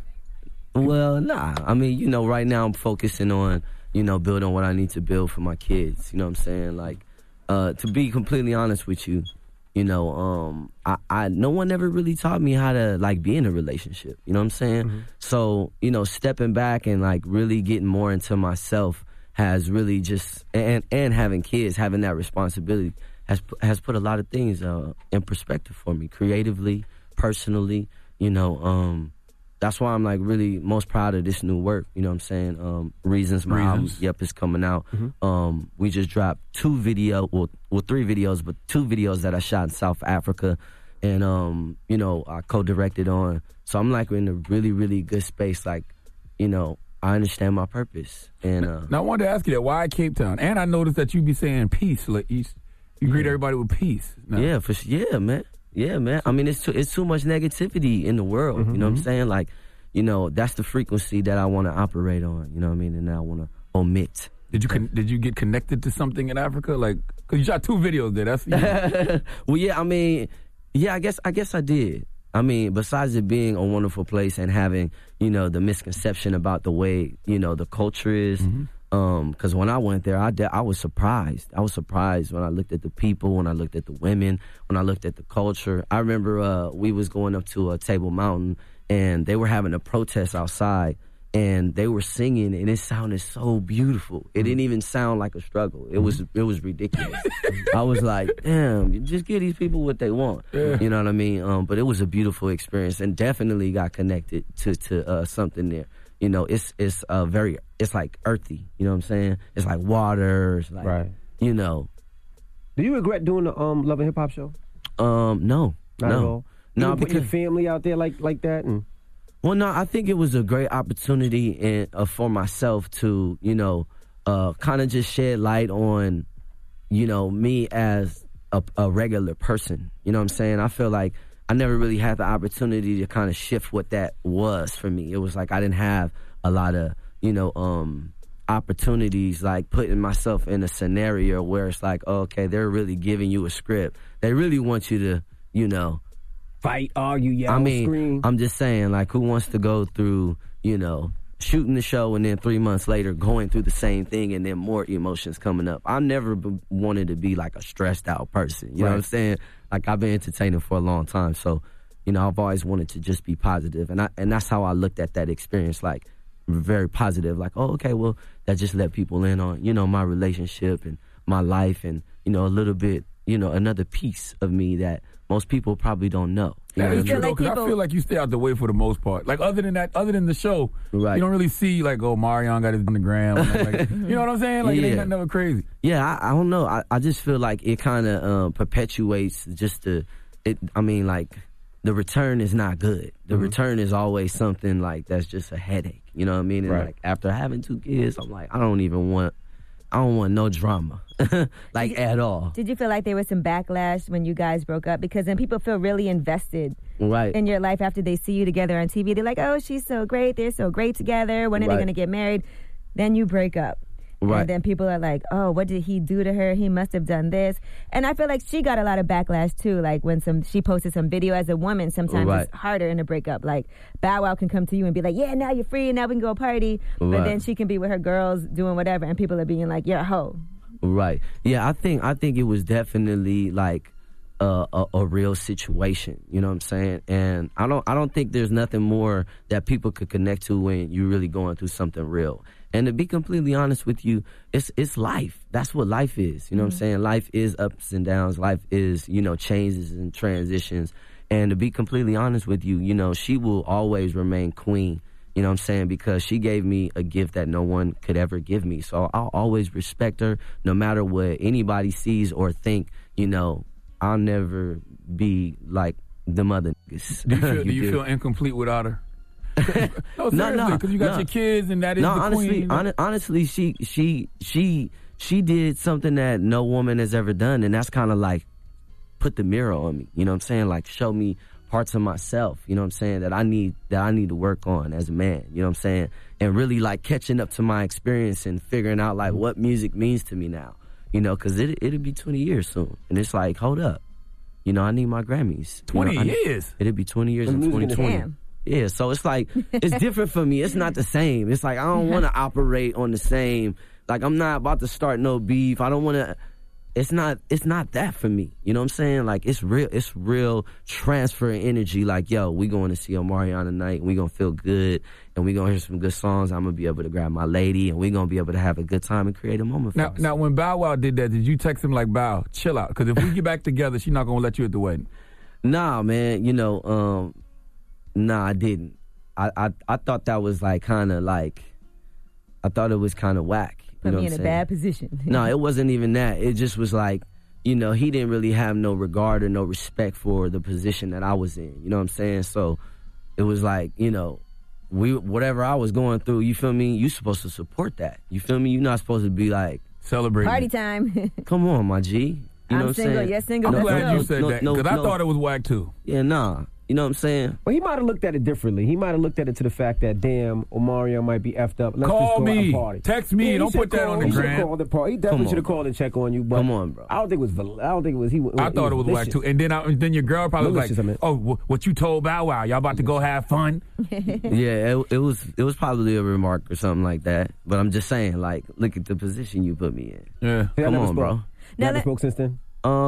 [SPEAKER 12] Well, nah. I mean, you know, right now I'm focusing on, you know, building what I need to build for my kids. You know what I'm saying? Like, uh, to be completely honest with you, you know, um, I, I no one ever really taught me how to like be in a relationship. You know what I'm saying?
[SPEAKER 2] Mm-hmm.
[SPEAKER 12] So, you know, stepping back and like really getting more into myself has really just and and having kids, having that responsibility has has put a lot of things uh, in perspective for me, creatively, personally. You know, um, that's why I'm like really most proud of this new work. You know what I'm saying? Um, Reasons, my album,
[SPEAKER 1] Reasons.
[SPEAKER 12] yep, is coming out. Um, we just dropped two video, well, well, three videos, but two videos that I shot in South Africa, and um, you know, I co-directed on. So I'm like in a really, really good space. Like, you know, I understand my purpose, and uh,
[SPEAKER 1] Now I wanted to ask you that. Why Cape Town? And I noticed that you be saying peace. Like you, you greet everybody with peace. Now,
[SPEAKER 12] yeah, for s- yeah, man. Yeah, man. I mean, it's too, it's too much negativity in the world.
[SPEAKER 1] Mm-hmm,
[SPEAKER 12] You know what I'm saying? Like, you know, that's the frequency that I want to operate on. You know what I mean? And I want to omit.
[SPEAKER 1] Did you con- did you get connected to something in Africa? Like, cause you shot two videos there. That's you know.
[SPEAKER 12] Well, yeah. I mean, yeah. I guess I guess I did. I mean, besides it being a wonderful place and having, you know, the misconception about the way, you know, the culture is. Um, cause when I went there, I, de- I was surprised. I was surprised when I looked at the people, when I looked at the women, when I looked at the culture. I remember, uh, we was going up to a Table Mountain and they were having a protest outside and they were singing and it sounded so beautiful. It didn't even sound like a struggle. It was, it was ridiculous. I was like, damn, just give these people what they want.
[SPEAKER 1] Yeah.
[SPEAKER 12] You know what I mean? Um, but it was a beautiful experience and definitely got connected to, to, uh, something there. You know, it's it's uh, very, it's like earthy. You know what I'm saying? It's like water. It's like,
[SPEAKER 2] Right.
[SPEAKER 12] you know.
[SPEAKER 2] do you regret doing the um Love and Hip Hop show?
[SPEAKER 12] Um, no,
[SPEAKER 2] Not
[SPEAKER 12] no,
[SPEAKER 2] at all.
[SPEAKER 12] no,
[SPEAKER 2] You put your
[SPEAKER 12] because
[SPEAKER 2] family out there like like that, and
[SPEAKER 12] well, no, I think it was a great opportunity in, uh, for myself to, you know, uh, kind of just shed light on, you know, me as a, a regular person. You know what I'm saying? I feel like I never really had the opportunity to kind of shift what that was for me. It was like I didn't have a lot of, you know, um, opportunities, like putting myself in a scenario where it's like, oh, okay, they're really giving you a script. They really want you to, you know,
[SPEAKER 2] fight, argue, yell,
[SPEAKER 12] I mean,
[SPEAKER 2] scream.
[SPEAKER 12] I'm just saying, like, who wants to go through, you know, shooting the show and then three months later going through the same thing and then more emotions coming up? I never b- wanted to be like a stressed out person. You know what I'm saying? Like, I've been entertaining for a long time, so, you know, I've always wanted to just be positive, and I and that's how I looked at that experience, like, very positive. Like, oh, okay, well, that just let people in on, you know, my relationship and my life, and, you know, a little bit, you know, another piece of me that most people probably don't know. You know
[SPEAKER 1] That is
[SPEAKER 12] what I
[SPEAKER 1] true
[SPEAKER 12] mean?
[SPEAKER 1] though, because I feel like you stay out the way for the most part. Like other than that, other than the show,
[SPEAKER 12] Right.
[SPEAKER 1] you don't really see like, oh, Marion got his on the gram. Like, you know what I'm saying? Like it ain't
[SPEAKER 12] Yeah.
[SPEAKER 1] nothing ever crazy.
[SPEAKER 12] Yeah, I, I don't know. I, I just feel like it kind of um, perpetuates just the, it. I mean, like, the return is not good. The
[SPEAKER 1] Mm-hmm.
[SPEAKER 12] return is always something like that's just a headache. You know what I mean? And
[SPEAKER 2] Right.
[SPEAKER 12] like after having two kids, I'm like, I don't even want, I don't want no drama, like at all.
[SPEAKER 3] Did you feel like there was some backlash when you guys broke up? Because then people feel really invested
[SPEAKER 12] Right.
[SPEAKER 3] in your life after they see you together on T V. They're like, oh, she's so great. They're so great together. When are they
[SPEAKER 12] Right.
[SPEAKER 3] going to get married? Then you break up.
[SPEAKER 12] Right.
[SPEAKER 3] And then people are like, oh, what did he do to her? He must have done this. And I feel like she got a lot of backlash too. Like when some she posted some video as a woman, sometimes
[SPEAKER 12] Right.
[SPEAKER 3] it's harder in a breakup. Like Bow Wow can come to you and be like, yeah, now you're free and now we can go party. But
[SPEAKER 12] Right.
[SPEAKER 3] then she can be with her girls doing whatever and people are being like, you're a hoe.
[SPEAKER 12] Right. Yeah, I think I think it was definitely like a, a, a real situation. You know what I'm saying? And I don't I don't think there's nothing more that people could connect to when you're really going through something real. And to be completely honest with you, it's it's life. That's what life is. You know mm-hmm. what I'm saying? Life is ups and downs. Life is, you know, changes and transitions. And to be completely honest with you, you know, she will always remain queen. You know what I'm saying? Because she gave me a gift that no one could ever give me. So I'll always respect her no matter what anybody sees or think. You know, I'll never be like them other niggas.
[SPEAKER 1] Do you feel,
[SPEAKER 12] you
[SPEAKER 1] do you
[SPEAKER 12] do.
[SPEAKER 1] feel incomplete without her? no,
[SPEAKER 12] no,
[SPEAKER 1] seriously,
[SPEAKER 12] no,
[SPEAKER 1] because you got
[SPEAKER 12] no.
[SPEAKER 1] your kids and that is
[SPEAKER 12] no,
[SPEAKER 1] the
[SPEAKER 12] honestly,
[SPEAKER 1] queen.
[SPEAKER 12] hon- honestly, she, she, she, she did something that no woman has ever done, and that's kind of like put the mirror on me. You know what I'm saying? Like show me parts of myself. You know what I'm saying? That I need that I need to work on as a man. You know what I'm saying? And really like catching up to my experience and figuring out like what music means to me now. You know, because it it'll be twenty years soon, and it's like, hold up. You know, I need my Grammys.
[SPEAKER 1] twenty
[SPEAKER 12] you know,
[SPEAKER 1] years?
[SPEAKER 12] It'll be twenty years
[SPEAKER 2] And
[SPEAKER 12] in
[SPEAKER 2] losing
[SPEAKER 12] twenty twenty.
[SPEAKER 3] Damn.
[SPEAKER 12] Yeah, so it's like, it's different for me. It's not the same. It's like, I don't want to operate on the same, like, I'm not about to start no beef. I don't want to, it's not, it's not that for me. You know what I'm saying? Like, it's real, it's real transfer energy. Like, yo, we going to see Omarion tonight, and we going to feel good, and we going to hear some good songs. I'm going to be able to grab my lady, and we going to be able to have a good time and create a moment for
[SPEAKER 1] Now,
[SPEAKER 12] us.
[SPEAKER 1] now, when Bow Wow did that, did you text him like, Bow, chill out? Because if we get back together, she's not going to let you at the wedding.
[SPEAKER 12] Nah, man, you know, um, nah, I didn't. I, I, I thought that was like kind of like, I thought it was kind of whack. You
[SPEAKER 3] Put
[SPEAKER 12] know
[SPEAKER 3] me
[SPEAKER 12] what
[SPEAKER 3] in
[SPEAKER 12] I'm
[SPEAKER 3] a
[SPEAKER 12] saying?
[SPEAKER 3] bad position.
[SPEAKER 12] No, it wasn't even that. It just was like, you know, he didn't really have no regard or no respect for the position that I was in. You know what I'm saying? So it was like, you know, we whatever I was going through, you feel me? You supposed to support that. You feel me? You're not supposed to be like,
[SPEAKER 1] celebrating.
[SPEAKER 3] Party time.
[SPEAKER 12] come on, my G. You
[SPEAKER 3] I'm
[SPEAKER 12] know what I'm
[SPEAKER 3] single,
[SPEAKER 12] saying?
[SPEAKER 3] you're single,
[SPEAKER 1] I'm
[SPEAKER 3] let's
[SPEAKER 1] glad
[SPEAKER 3] go.
[SPEAKER 1] you said
[SPEAKER 12] No,
[SPEAKER 1] that,
[SPEAKER 12] no,
[SPEAKER 1] because I
[SPEAKER 12] no.
[SPEAKER 1] thought it was whack too.
[SPEAKER 12] Yeah, nah. You know what I'm saying?
[SPEAKER 2] Well, he might have looked at it differently. He might have looked at it to the fact that, damn, Omarion might be effed up. Let's
[SPEAKER 1] Call
[SPEAKER 2] just go out
[SPEAKER 1] me.
[SPEAKER 2] and party.
[SPEAKER 1] Text me.
[SPEAKER 2] Yeah, he
[SPEAKER 1] Don't
[SPEAKER 2] should
[SPEAKER 1] put that
[SPEAKER 2] call-
[SPEAKER 1] on the
[SPEAKER 2] he should
[SPEAKER 1] gram.
[SPEAKER 2] call the party. He definitely
[SPEAKER 12] Come on,
[SPEAKER 2] should have called and checked on you. But
[SPEAKER 12] Come on, bro.
[SPEAKER 2] I don't think it was. val- I don't think it was. He.
[SPEAKER 1] I thought it was whack too. And then, I, then your girl probably was
[SPEAKER 2] Malicious, I
[SPEAKER 1] like,
[SPEAKER 2] meant.
[SPEAKER 1] "Oh, wh- what you told Bow Wow? Y'all about to go have fun?"
[SPEAKER 12] Yeah, it, it was it was probably a remark or something like that. But I'm just saying, like, look at the position you put me in.
[SPEAKER 1] Yeah,
[SPEAKER 2] Yeah, I
[SPEAKER 12] Come
[SPEAKER 2] never
[SPEAKER 12] on,
[SPEAKER 2] spoke.
[SPEAKER 12] bro.
[SPEAKER 2] You
[SPEAKER 3] Now
[SPEAKER 2] never
[SPEAKER 3] let-
[SPEAKER 2] spoke since then.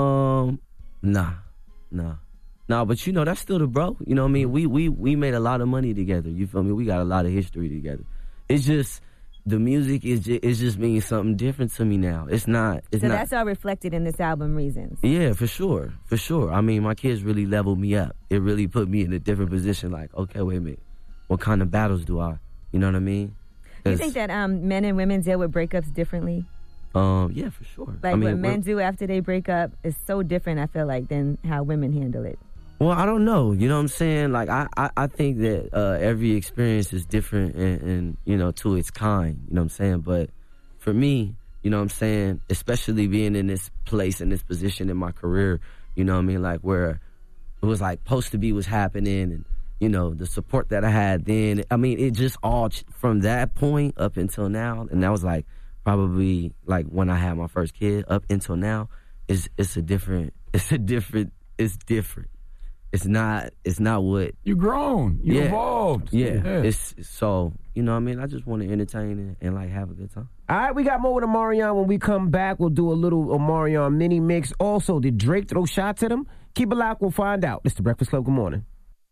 [SPEAKER 12] Um, nah, nah, nah. But you know, that's still the bro. You know what I mean? We we we made a lot of money together. You feel me? We got a lot of history together. It's just the music is just, it just means something different to me now. It's not. It's
[SPEAKER 3] So
[SPEAKER 12] not.
[SPEAKER 3] that's all reflected in this album, Reasons.
[SPEAKER 12] Yeah, for sure, for sure. I mean, my kids really leveled me up. It really put me in a different position. Like, okay, wait a minute, what kind of battles do I? You know what I mean?
[SPEAKER 3] Do you
[SPEAKER 12] 'Cause,
[SPEAKER 3] think that um, men and women deal with breakups differently?
[SPEAKER 12] Um, yeah, for sure.
[SPEAKER 3] Like
[SPEAKER 12] I mean,
[SPEAKER 3] what men
[SPEAKER 12] we're-
[SPEAKER 3] do after they break up is so different, I feel like, than how women handle it.
[SPEAKER 12] Well, I don't know. You know what I'm saying? Like, I, I, I think that uh, every experience is different and, and, you know, to its kind. You know what I'm saying? But for me, you know what I'm saying, especially being in this place, in this position in my career, you know what I mean, like where it was like supposed to be was happening and, you know, the support that I had then. I mean, it just all ch- from that point up until now, and that was like probably like when I had my first kid up until now, is it's a different, it's a different, it's different. It's not. It's not what
[SPEAKER 1] you grown. You
[SPEAKER 12] yeah,
[SPEAKER 1] evolved.
[SPEAKER 12] Yeah.
[SPEAKER 1] Yeah.
[SPEAKER 12] It's so you know what I mean. I just want to entertain and, and like have a good time.
[SPEAKER 2] All right, we got more with Omarion. When we come back, we'll do a little Omarion mini mix. Also, did Drake throw shots at him? Keep it locked. We'll find out. It's the Breakfast Club. Good morning.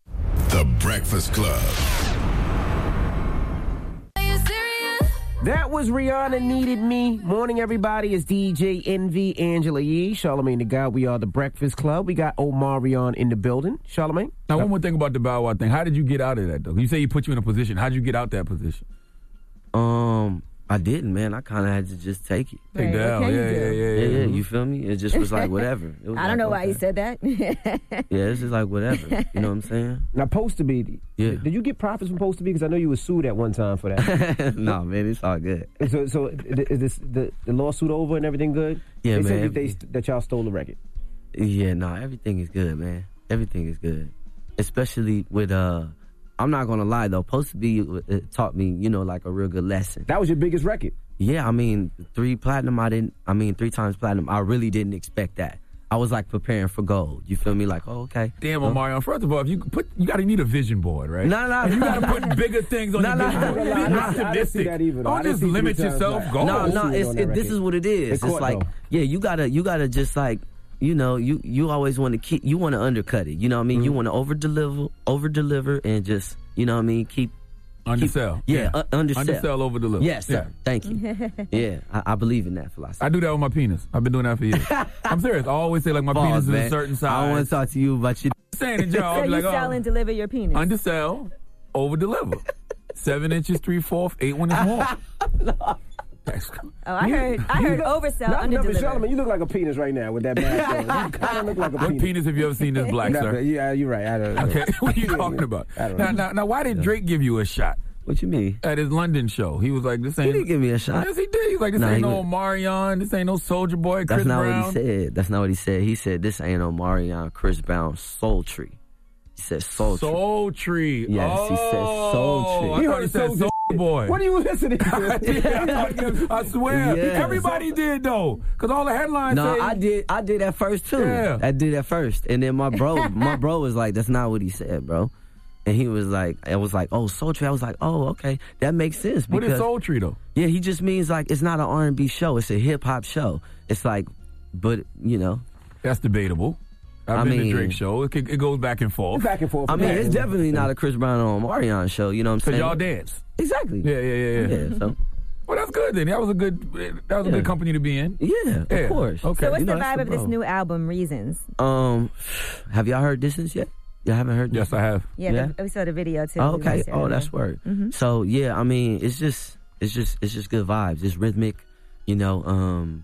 [SPEAKER 5] The Breakfast Club.
[SPEAKER 2] That was Rihanna Needed Me. Morning, everybody. It's D J Envy, Angela Yee, Charlamagne the God. We are the Breakfast Club. We got Omarion in the building. Charlamagne?
[SPEAKER 1] Now, one more thing about the Bow Wow thing. How did you get out of that, though? You say he put you in a position. How did you get out that position?
[SPEAKER 12] Um, I didn't, man. I kind of had to just take it.
[SPEAKER 1] Take
[SPEAKER 3] Right,
[SPEAKER 1] down.
[SPEAKER 3] what can
[SPEAKER 1] Yeah,
[SPEAKER 3] you
[SPEAKER 1] yeah,
[SPEAKER 3] do?
[SPEAKER 1] yeah,
[SPEAKER 12] Yeah,
[SPEAKER 1] yeah.
[SPEAKER 12] yeah. You feel me? It just was like whatever. It was
[SPEAKER 3] I don't
[SPEAKER 12] like,
[SPEAKER 3] know why
[SPEAKER 12] okay.
[SPEAKER 3] you said that.
[SPEAKER 12] Yeah, it's just like whatever. You know what I'm saying?
[SPEAKER 2] Now, Post to Be.
[SPEAKER 12] Yeah.
[SPEAKER 2] Did you get profits from Post to Be? Because I know you were sued at one time for that.
[SPEAKER 12] No, man, it's all good.
[SPEAKER 2] so, so is this the, the lawsuit over and everything good?
[SPEAKER 12] Yeah,
[SPEAKER 2] they
[SPEAKER 12] man.
[SPEAKER 2] Said that, they, that y'all stole the record.
[SPEAKER 12] Yeah, no, everything is good, man. Everything is good, especially with uh. I'm not gonna lie though. Supposed to be it taught me, you know, like a real good lesson.
[SPEAKER 2] That was your biggest record.
[SPEAKER 12] yeah, I mean, three platinum, I didn't, I mean, three times platinum, I really didn't expect that. I was like preparing for gold. You feel me? Like, oh, okay.
[SPEAKER 1] Damn,
[SPEAKER 12] Huh?
[SPEAKER 1] Omarion. First of all, if you put, you got to need a vision board, right?
[SPEAKER 12] No, no,
[SPEAKER 1] You
[SPEAKER 12] no.
[SPEAKER 1] got to put bigger things on
[SPEAKER 12] No,
[SPEAKER 1] your
[SPEAKER 12] no,
[SPEAKER 1] vision board.
[SPEAKER 12] no,
[SPEAKER 1] Be
[SPEAKER 12] no, I didn't- I
[SPEAKER 2] didn't see
[SPEAKER 1] optimistic.
[SPEAKER 2] that either, though. I
[SPEAKER 1] Don't
[SPEAKER 2] didn't
[SPEAKER 1] just
[SPEAKER 2] see
[SPEAKER 1] limit
[SPEAKER 2] three times
[SPEAKER 1] yourself.
[SPEAKER 2] black.
[SPEAKER 1] Go.
[SPEAKER 12] No, no,
[SPEAKER 2] see it
[SPEAKER 12] it's
[SPEAKER 2] on that
[SPEAKER 12] it, this
[SPEAKER 2] record.
[SPEAKER 12] is what it is.
[SPEAKER 2] It
[SPEAKER 12] It's
[SPEAKER 2] caught,
[SPEAKER 12] like,
[SPEAKER 2] though.
[SPEAKER 12] yeah, you gotta, you gotta just like, you know, you you always want to keep, you want to undercut it. You know what I mean? You want to over deliver, over deliver, and just, you know what I mean? Keep
[SPEAKER 1] Undersell.
[SPEAKER 12] Keep, yeah,
[SPEAKER 1] Yeah.
[SPEAKER 12] Uh, undersell.
[SPEAKER 1] Undersell, over deliver.
[SPEAKER 12] Yes, sir.
[SPEAKER 1] Yeah.
[SPEAKER 12] Thank you. yeah, I, I believe in that philosophy.
[SPEAKER 1] I do that with my penis. I've been doing that for years. I'm serious. I always say like my
[SPEAKER 12] Pause,
[SPEAKER 1] penis is
[SPEAKER 12] man.
[SPEAKER 1] a certain size.
[SPEAKER 12] I don't want to talk to you about your.
[SPEAKER 1] saying it, Joe.
[SPEAKER 3] So
[SPEAKER 1] I'll be
[SPEAKER 3] you
[SPEAKER 1] like,
[SPEAKER 3] sell
[SPEAKER 1] oh,
[SPEAKER 3] and deliver your penis.
[SPEAKER 1] undersell, over deliver. Seven inches, three fourths, eight when it's more. That's
[SPEAKER 3] Oh, I heard, I heard oversell,
[SPEAKER 2] Not
[SPEAKER 3] under
[SPEAKER 2] enough,
[SPEAKER 3] deliver.
[SPEAKER 2] Charlamagne, you look like a penis right now with that mask on. You kind of look like a
[SPEAKER 1] What
[SPEAKER 2] penis.
[SPEAKER 1] penis have you ever seen that's black,
[SPEAKER 2] Never.
[SPEAKER 1] sir?
[SPEAKER 2] Yeah, you're right. I don't know.
[SPEAKER 1] Okay, what are you talking about?
[SPEAKER 2] I don't
[SPEAKER 1] Now,
[SPEAKER 2] know.
[SPEAKER 1] now, now, why did Drake give you a shot?
[SPEAKER 12] What you mean?
[SPEAKER 1] At his London show, he was like, "This
[SPEAKER 12] He
[SPEAKER 1] ain't."
[SPEAKER 12] didn't give me a shot.
[SPEAKER 1] Yes, he did. He was like, "This
[SPEAKER 12] Nah,
[SPEAKER 1] ain't
[SPEAKER 12] he
[SPEAKER 1] no
[SPEAKER 12] was-
[SPEAKER 1] Omarion. This ain't no Soldier Boy, Chris
[SPEAKER 12] That's not
[SPEAKER 1] Brown."
[SPEAKER 12] what he said. That's not what he said. He said this ain't Omarion, Chris Brown, sultry. He said sultry.
[SPEAKER 1] Sultry.
[SPEAKER 12] Yes, he said
[SPEAKER 1] Oh,
[SPEAKER 12] sultry.
[SPEAKER 1] I thought he said Soulja Boy.
[SPEAKER 2] What are you listening to?
[SPEAKER 1] I, I swear,
[SPEAKER 12] Yeah.
[SPEAKER 1] everybody did though, because all the headlines
[SPEAKER 12] No,
[SPEAKER 1] say.
[SPEAKER 12] I did. I did at first too.
[SPEAKER 1] Yeah.
[SPEAKER 12] I did at first, and then my bro, my bro was like, "That's not what he said, bro." And he was like, "I was like, oh, sultry." I was like, "Oh, okay, that makes sense."
[SPEAKER 1] What is
[SPEAKER 12] because-
[SPEAKER 1] sultry though?
[SPEAKER 12] Yeah, he just means like it's not an R and B show; it's a hip hop show. It's like, but you know,
[SPEAKER 1] That's debatable. I've
[SPEAKER 12] I
[SPEAKER 1] been to
[SPEAKER 12] mean-
[SPEAKER 1] Drake show. It, could- it goes back and forth.
[SPEAKER 2] Back and forth.
[SPEAKER 12] I mean,
[SPEAKER 2] Yeah.
[SPEAKER 12] it's definitely not a Chris Brown or Omarion show. You know what I'm
[SPEAKER 1] Cause
[SPEAKER 12] saying?
[SPEAKER 1] y'all dance.
[SPEAKER 12] Exactly.
[SPEAKER 1] Yeah, yeah, yeah, yeah.
[SPEAKER 12] Yeah. So
[SPEAKER 1] Well, that's good then. That was a good. That was a
[SPEAKER 12] Yeah.
[SPEAKER 1] good company to be in.
[SPEAKER 12] yeah,
[SPEAKER 1] Yeah.
[SPEAKER 12] of course.
[SPEAKER 1] Okay.
[SPEAKER 3] So what's
[SPEAKER 12] You know,
[SPEAKER 3] the
[SPEAKER 12] that's
[SPEAKER 3] vibe
[SPEAKER 12] the
[SPEAKER 3] of this
[SPEAKER 12] bro.
[SPEAKER 3] new album, Reasons?
[SPEAKER 12] Um, have y'all heard Distance yet? Y'all haven't heard?
[SPEAKER 1] Yes, I have.
[SPEAKER 3] Yeah,
[SPEAKER 12] Yeah?
[SPEAKER 3] The, we saw the video too.
[SPEAKER 12] Oh,
[SPEAKER 3] We
[SPEAKER 12] okay.
[SPEAKER 3] watched it
[SPEAKER 12] Oh,
[SPEAKER 3] earlier.
[SPEAKER 12] that's word.
[SPEAKER 3] Mhm.
[SPEAKER 12] So yeah, I mean, it's just, it's just, it's just good vibes. It's rhythmic, you know. Um,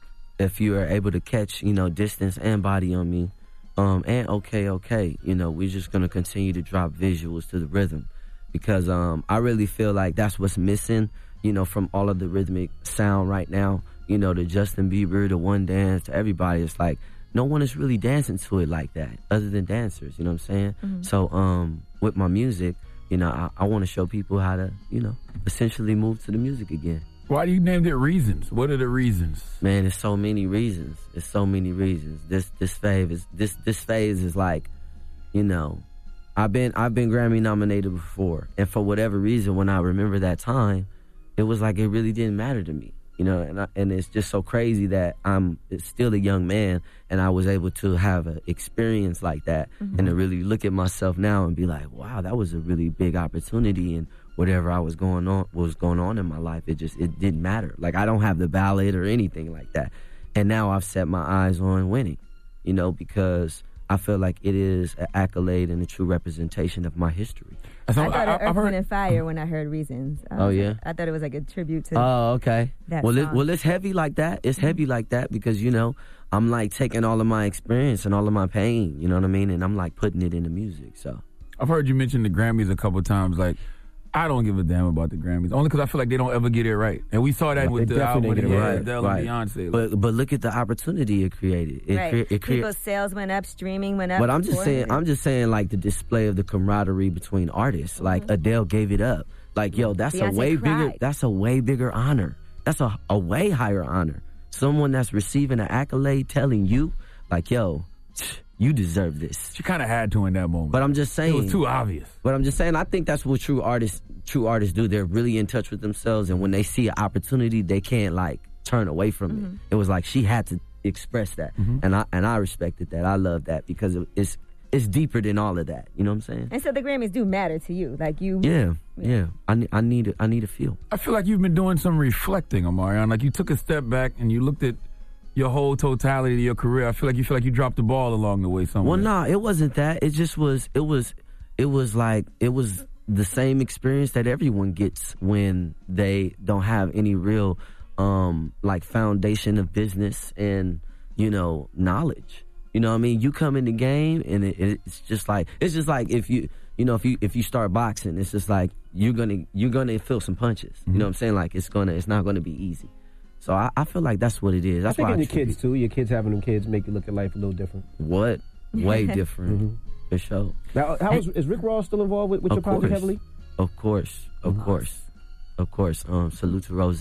[SPEAKER 12] if you are able to catch, you know, Distance and Body on Me, um, and okay, okay, you know, we're just gonna continue to drop visuals to the rhythm, because um, I really feel like that's what's missing, you know, from all of the rhythmic sound right now. You know, the Justin Bieber, the One Dance, to everybody. It's like no one is really dancing to it like that, other than dancers. You know what I'm saying?
[SPEAKER 3] Mhm.
[SPEAKER 12] So, um, with my music, you know, I, I want to show people how to, you know, essentially move to the music again.
[SPEAKER 1] Why do you named it Reasons? What are the reasons?
[SPEAKER 12] Man, there's so many reasons. There's so many reasons. This this phase is this this phase is like, you know, I've been I've been Grammy nominated before, and for whatever reason, when I remember that time, it was like it really didn't matter to me. You know, and I, and it's just so crazy that I'm still a young man and I was able to have an experience like that,
[SPEAKER 3] Mhm.
[SPEAKER 12] and to really look at myself now and be like, wow, that was a really big opportunity, and whatever I was going on was going on in my life, it just it didn't matter. Like I don't have the ballot or anything like that, and now I've set my eyes on winning. You know, because I feel like it is an accolade and a true representation of my history.
[SPEAKER 3] I thought of Earth, Wind, and Fire when I heard Reasons. I
[SPEAKER 12] Oh,
[SPEAKER 3] was
[SPEAKER 12] yeah?
[SPEAKER 3] like- I thought it was like a tribute to.
[SPEAKER 12] Oh, okay.
[SPEAKER 3] that
[SPEAKER 12] well, it,
[SPEAKER 3] song.
[SPEAKER 12] well, it's heavy like that. It's heavy like that because, you know, I'm like taking all of my experience and all of my pain, you know what I mean? And I'm like putting it into music, so.
[SPEAKER 1] I've heard you mention the Grammys a couple times. Like, I don't give a damn about the Grammys, only because I feel like they don't ever get it right. And we saw that with the album with Adele and Beyonce.
[SPEAKER 12] But but look at the opportunity it created. It
[SPEAKER 3] right.
[SPEAKER 12] crea- it crea-
[SPEAKER 3] People's sales went up, streaming went up.
[SPEAKER 12] But I'm just
[SPEAKER 3] before
[SPEAKER 12] saying,
[SPEAKER 3] it.
[SPEAKER 12] I'm just saying, like the display of the camaraderie between artists. Like Adele gave it up. Like, yo, that's
[SPEAKER 3] Beyonce
[SPEAKER 12] a way bigger.
[SPEAKER 3] cried.
[SPEAKER 12] That's a way bigger honor. That's a a way higher honor. Someone that's receiving an accolade telling you, like, yo, you deserve this.
[SPEAKER 1] She kind of had to in that moment.
[SPEAKER 12] But I'm just saying,
[SPEAKER 1] It was too obvious.
[SPEAKER 12] But I'm just saying, I think that's what true artists, true artists do. They're really in touch with themselves, and when they see an opportunity, they can't like turn away from
[SPEAKER 3] Mhm.
[SPEAKER 12] it. It was like she had to express that,
[SPEAKER 1] Mm-hmm.
[SPEAKER 12] and I and I respected that. I love that because it- it's it's deeper than all of that. You know what I'm saying?
[SPEAKER 3] And so the Grammys do matter to you, like you.
[SPEAKER 12] Yeah, yeah. I ne- I need a, I need a feel.
[SPEAKER 1] I feel like you've been doing some reflecting, Omarion. Like you took a step back and you looked at your whole totality of your career. I feel like you feel like you dropped the ball along the way somewhere.
[SPEAKER 12] Well, nah, it wasn't that. It just was. It was. It was like it was the same experience that everyone gets when they don't have any real, um, like foundation of business and you know knowledge. You know what I mean? You come in the game and it, it's just like it's just like if you you know if you if you start boxing, it's just like you're gonna you're gonna feel some punches.
[SPEAKER 2] Mm-hmm.
[SPEAKER 12] You know what I'm saying? Like it's gonna it's not gonna be easy. So I, I feel like that's what it is.
[SPEAKER 2] I
[SPEAKER 12] That's
[SPEAKER 2] think
[SPEAKER 12] why
[SPEAKER 2] in
[SPEAKER 12] I
[SPEAKER 2] your kids too. Your kids having them kids make you look at life a little different.
[SPEAKER 12] What? Way different.
[SPEAKER 2] Mhm.
[SPEAKER 12] For sure.
[SPEAKER 2] Now, how is, is Rick Ross still involved with, with your
[SPEAKER 12] Of
[SPEAKER 2] project
[SPEAKER 12] course.
[SPEAKER 2] heavily?
[SPEAKER 12] Of course, of course, of course. Um, salute to Rose.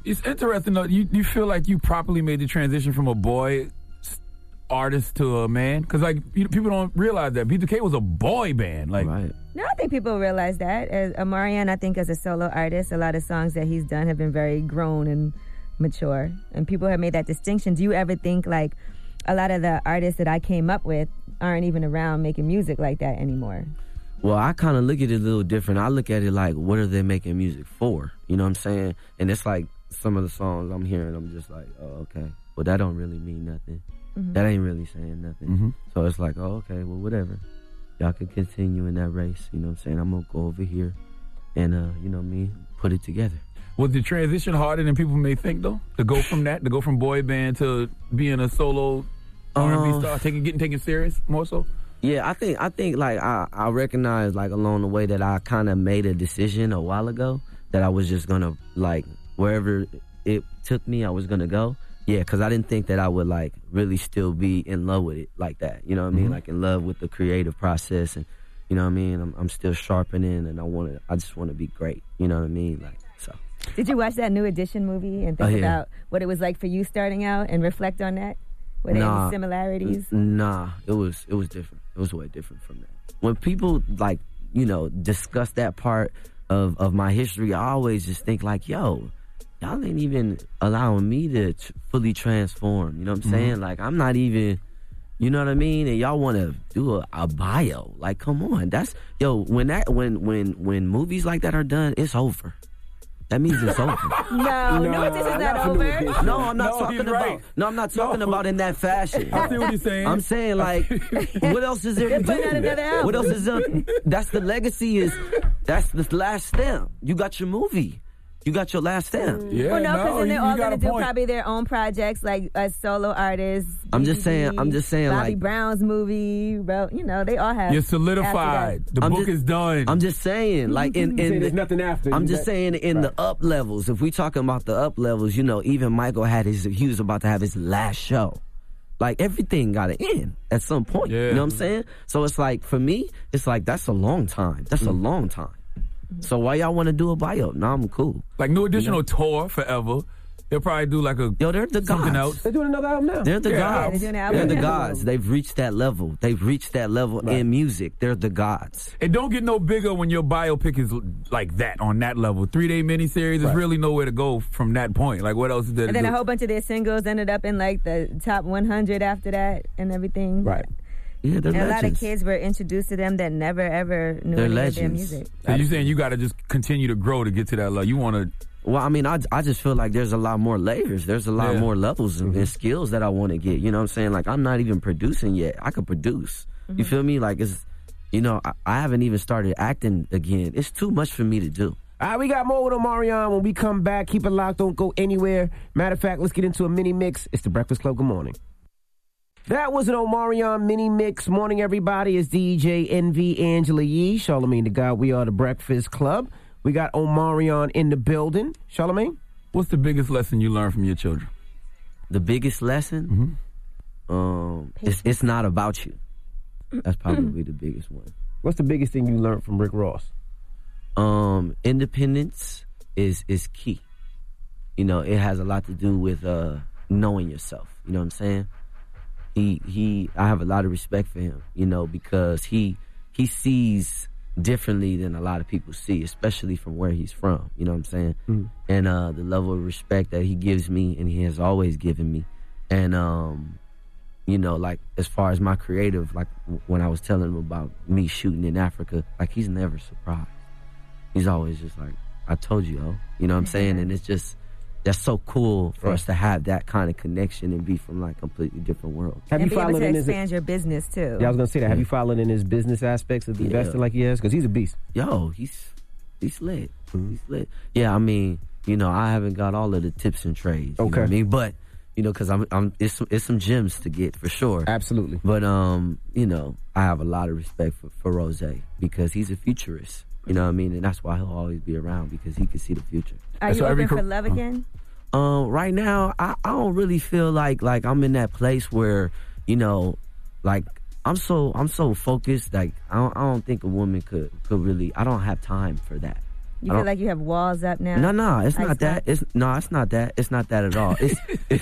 [SPEAKER 1] It's interesting though. You you feel like you properly made the transition from a boy artist to a man? Because like you, people don't realize that B two K was a boy band. Like,
[SPEAKER 12] right.
[SPEAKER 3] No, I think people realize that. As Omarion, I think as a solo artist, a lot of songs that he's done have been very grown and mature, and people have made that distinction. Do you ever think like a lot of the artists that I came up with aren't even around making music like that anymore?
[SPEAKER 12] Well, I kind of look at it a little different. I look at it like, what are they making music for? You know what I'm saying? And it's like some of the songs I'm hearing, I'm just like, oh, okay. Well, that don't really mean nothing. Mm-hmm. That ain't really saying nothing. Mm-hmm. So it's like, oh, okay, well, whatever. Y'all can continue in that race. You know what I'm saying? I'm going to go over here and, uh, you know me, put it together.
[SPEAKER 1] Was the transition harder than people may think, though? To go from that, to go from boy band to being a solo R and B uh, star, taking, getting taken serious more so?
[SPEAKER 12] Yeah, I think I think like I, I recognize like along the way that I kind of made a decision a while ago that I was just gonna like wherever it took me I was gonna go. Yeah, because I didn't think that I would like really still be in love with it like that. You know what I mean? Mm-hmm. Like in love with the creative process, and you know what I mean. I'm, I'm still sharpening, and I want to. I just want to be great. You know what I mean? Like so.
[SPEAKER 3] Did you watch that New Edition movie and think
[SPEAKER 12] oh, yeah.
[SPEAKER 3] about what it was like for you starting out and reflect on that? Were there
[SPEAKER 12] nah,
[SPEAKER 3] any similarities?
[SPEAKER 12] Nah, it was it was different. It was way different from that. When people like, you know, discuss that part of, of my history, I always just think like, yo, y'all ain't even allowing me to tr- fully transform. You know what I'm mm-hmm. saying? Like, I'm not even, you know what I mean? And y'all want to do a, a bio. Like, come on. That's, yo, when that when when when movies like that are done, it's over. That means it's over.
[SPEAKER 3] No, no, no, this is not over.
[SPEAKER 12] No, I'm not
[SPEAKER 1] no,
[SPEAKER 12] talking about.
[SPEAKER 1] Right.
[SPEAKER 12] No, I'm not talking no. about in that fashion.
[SPEAKER 1] I see what he's saying.
[SPEAKER 12] I'm saying like, what else is there to do? What else is there? That's the legacy. Is that's the last stamp. You got your movie. You got your last stamp.
[SPEAKER 1] Yeah,
[SPEAKER 3] well, no, because
[SPEAKER 1] no,
[SPEAKER 3] then they're
[SPEAKER 1] you,
[SPEAKER 3] all
[SPEAKER 1] you
[SPEAKER 3] going to do
[SPEAKER 1] point.
[SPEAKER 3] probably their own projects, like as solo artists.
[SPEAKER 12] I'm just saying. I'm just saying.
[SPEAKER 3] Bobby
[SPEAKER 12] like
[SPEAKER 3] Brown's movie. Well, you know, they all have.
[SPEAKER 1] You're solidified. The
[SPEAKER 12] I'm
[SPEAKER 1] book
[SPEAKER 12] just,
[SPEAKER 1] is done.
[SPEAKER 12] I'm just saying, like in, in
[SPEAKER 2] there's
[SPEAKER 12] the,
[SPEAKER 2] nothing after.
[SPEAKER 12] I'm just saying in right. the up levels. If we talking about the up levels, you know, even Michael had his. He was about to have his last show. Like everything got to end at some point.
[SPEAKER 1] Yeah.
[SPEAKER 12] You know what I'm saying? So it's like for me, it's like that's a long time. That's mm. a long time. So why y'all want to do a bio? No, I'm cool.
[SPEAKER 1] Like New Edition will tour forever. They'll probably do like a
[SPEAKER 12] yo. They're the
[SPEAKER 1] something
[SPEAKER 12] gods.
[SPEAKER 1] else.
[SPEAKER 2] They're doing another album now.
[SPEAKER 12] They're the
[SPEAKER 1] yeah,
[SPEAKER 12] gods.
[SPEAKER 3] They're,
[SPEAKER 12] they're,
[SPEAKER 3] they're
[SPEAKER 12] the gods. They've reached that level. They've reached that level right. in music. They're the gods.
[SPEAKER 1] It don't get no bigger when your biopic is like that on that level. Three day miniseries. There's right. really nowhere to go from that point. Like what else is there?
[SPEAKER 3] And
[SPEAKER 1] to
[SPEAKER 3] then
[SPEAKER 1] do?
[SPEAKER 3] a whole bunch of their singles ended up in like the top one hundred after that and everything.
[SPEAKER 2] Right.
[SPEAKER 12] Yeah, they're
[SPEAKER 3] and
[SPEAKER 12] legends.
[SPEAKER 3] a lot of kids were introduced to them that never ever knew
[SPEAKER 12] they're
[SPEAKER 3] any
[SPEAKER 12] legends.
[SPEAKER 3] of their music.
[SPEAKER 1] So you're saying you got to just continue to grow to get to that level. You want to.
[SPEAKER 12] Well, I mean, I, I just feel like there's a lot more layers. There's a lot
[SPEAKER 1] yeah.
[SPEAKER 12] more levels and, mm-hmm. and skills that I want to get. You know what I'm saying? Like, I'm not even producing yet. I could produce. Mm-hmm. You feel me? Like, it's, you know, I, I haven't even started acting again. It's too much for me to do.
[SPEAKER 2] All right, we got more with Omarion when we come back. Keep it locked. Don't go anywhere. Matter of fact, let's get into a mini mix. It's the Breakfast Club. Good morning. That was an Omarion mini mix. Morning, everybody. It's D J N V Angela Yee, Charlamagne the God. We are the Breakfast Club. We got Omarion in the building. Charlamagne?
[SPEAKER 1] What's the biggest lesson you learned from your children?
[SPEAKER 12] The biggest lesson? Mm-hmm. Um, it's, it's not about you. That's probably the biggest one.
[SPEAKER 2] What's the biggest thing you learned from Rick Ross?
[SPEAKER 12] Um, independence is is key. You know, it has a lot to do with uh, knowing yourself. You know what I'm saying? He he. I have a lot of respect for him. You know, because he he sees differently than a lot of people see, especially from where he's from. You know what I'm saying? Mm-hmm. And uh, the level of respect that he gives me, and he has always given me. And um, you know, like as far as my creative, like when I was telling him about me shooting in Africa, like he's never surprised. He's always just like, I told you, oh, you know what I'm saying? And it's just, that's so cool for right. us to have that kind of connection and be from like completely different worlds.
[SPEAKER 3] Have and you be able to expand his, your business too.
[SPEAKER 2] Yeah, I was gonna say that. Yeah. Have you followed in his business aspects of investing yeah. like he has? Because he's a beast.
[SPEAKER 12] Yo, he's he's lit. Mm-hmm. He's lit. Yeah, I mean, you know, I haven't got all of the tips and trades. You
[SPEAKER 2] okay.
[SPEAKER 12] know what I mean, but you know, because I'm, I'm, it's some, it's some gems to get for sure.
[SPEAKER 2] Absolutely.
[SPEAKER 12] But um, you know, I have a lot of respect for for Rose because he's a futurist. You know what I mean? And that's why he'll always be around, because he can see the future.
[SPEAKER 3] Are you so open for love again?
[SPEAKER 12] Um, right now, I, I don't really feel like like I'm in that place where, you know, like I'm so I'm so focused. Like I don't, I don't think a woman could could really. I don't have time for that.
[SPEAKER 3] You
[SPEAKER 12] I
[SPEAKER 3] feel
[SPEAKER 12] don't-
[SPEAKER 3] like you have walls up now?
[SPEAKER 12] No, no, it's
[SPEAKER 3] Ice
[SPEAKER 12] not that. It's no, it's not that. It's not that at all. It's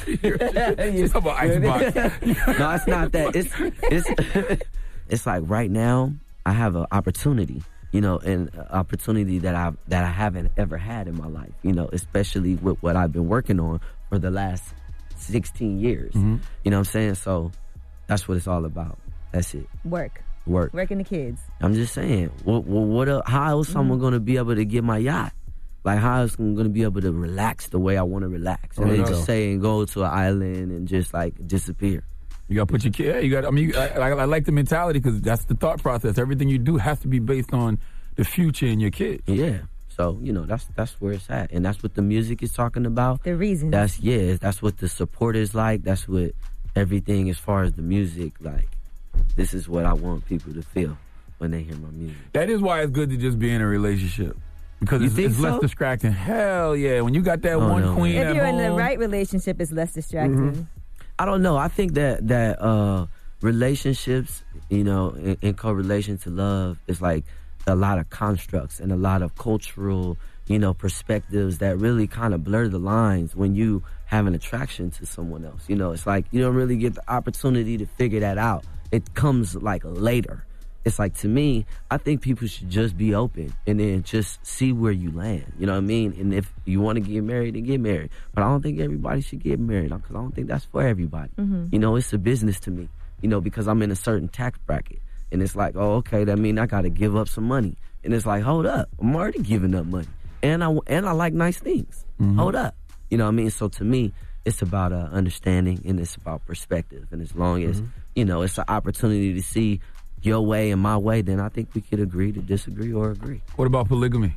[SPEAKER 1] It's about icebox.
[SPEAKER 12] no, it's not that. It's it's it's like right now I have an opportunity, you know, an opportunity that I that I haven't ever had in my life, you know, especially with what I've been working on for the last sixteen years.
[SPEAKER 1] Mm-hmm.
[SPEAKER 12] You know what I'm saying? So that's what it's all about. That's it.
[SPEAKER 3] Work.
[SPEAKER 12] Work.
[SPEAKER 3] Working the kids.
[SPEAKER 12] I'm just saying. What what, what el- how else someone
[SPEAKER 3] Mm-hmm.
[SPEAKER 12] going to be able to get my yacht? Like, how else I'm going to be able to relax the way I want to relax? And
[SPEAKER 1] Oh,
[SPEAKER 12] they
[SPEAKER 1] no.
[SPEAKER 12] just say and go to an island and just, like, disappear.
[SPEAKER 1] You got to put your kid. Yeah, you got. I mean, you, I, I, I like the mentality because that's the thought process. Everything you do has to be based on the future and your kids.
[SPEAKER 12] Yeah. So, you know, that's that's where it's at. And that's what the music is talking about.
[SPEAKER 3] The reason.
[SPEAKER 12] That's, yeah, that's what the support is like. That's what everything as far as the music, like, this is what I want people to feel when they hear my music.
[SPEAKER 1] That is why it's good to just be in a relationship. Because
[SPEAKER 12] You
[SPEAKER 1] it's,
[SPEAKER 12] think
[SPEAKER 1] it's less
[SPEAKER 12] so?
[SPEAKER 1] distracting. Hell yeah. When you got that
[SPEAKER 12] Oh,
[SPEAKER 1] one
[SPEAKER 12] no.
[SPEAKER 1] queen
[SPEAKER 3] If
[SPEAKER 1] at
[SPEAKER 3] you're
[SPEAKER 1] home.
[SPEAKER 3] in the right relationship, it's less distracting.
[SPEAKER 12] Mm-hmm. I don't know. I think that that uh, relationships, you know, in, in correlation to love, is like a lot of constructs and a lot of cultural, you know, perspectives that really kind of blur the lines when you have an attraction to someone else. You know, it's like you don't really get the opportunity to figure that out. It comes like later. It's like, to me, I think people should just be open and then just see where you land. You know what I mean? And if you want to get married, then get married. But I don't think everybody should get married because I don't think that's for everybody.
[SPEAKER 3] Mhm.
[SPEAKER 12] You know, it's a business to me, you know, because I'm in a certain tax bracket. And it's like, oh, okay, that means I got to give up some money. And it's like, hold up, I'm already giving up money. And I, and I like nice things.
[SPEAKER 1] Mhm.
[SPEAKER 12] Hold up. You know what I mean? So to me, it's about uh, understanding and it's about perspective. And as long as,
[SPEAKER 1] Mhm.
[SPEAKER 12] you know, it's an opportunity to see your way and my way, then I think we could agree to disagree or agree.
[SPEAKER 1] What about polygamy?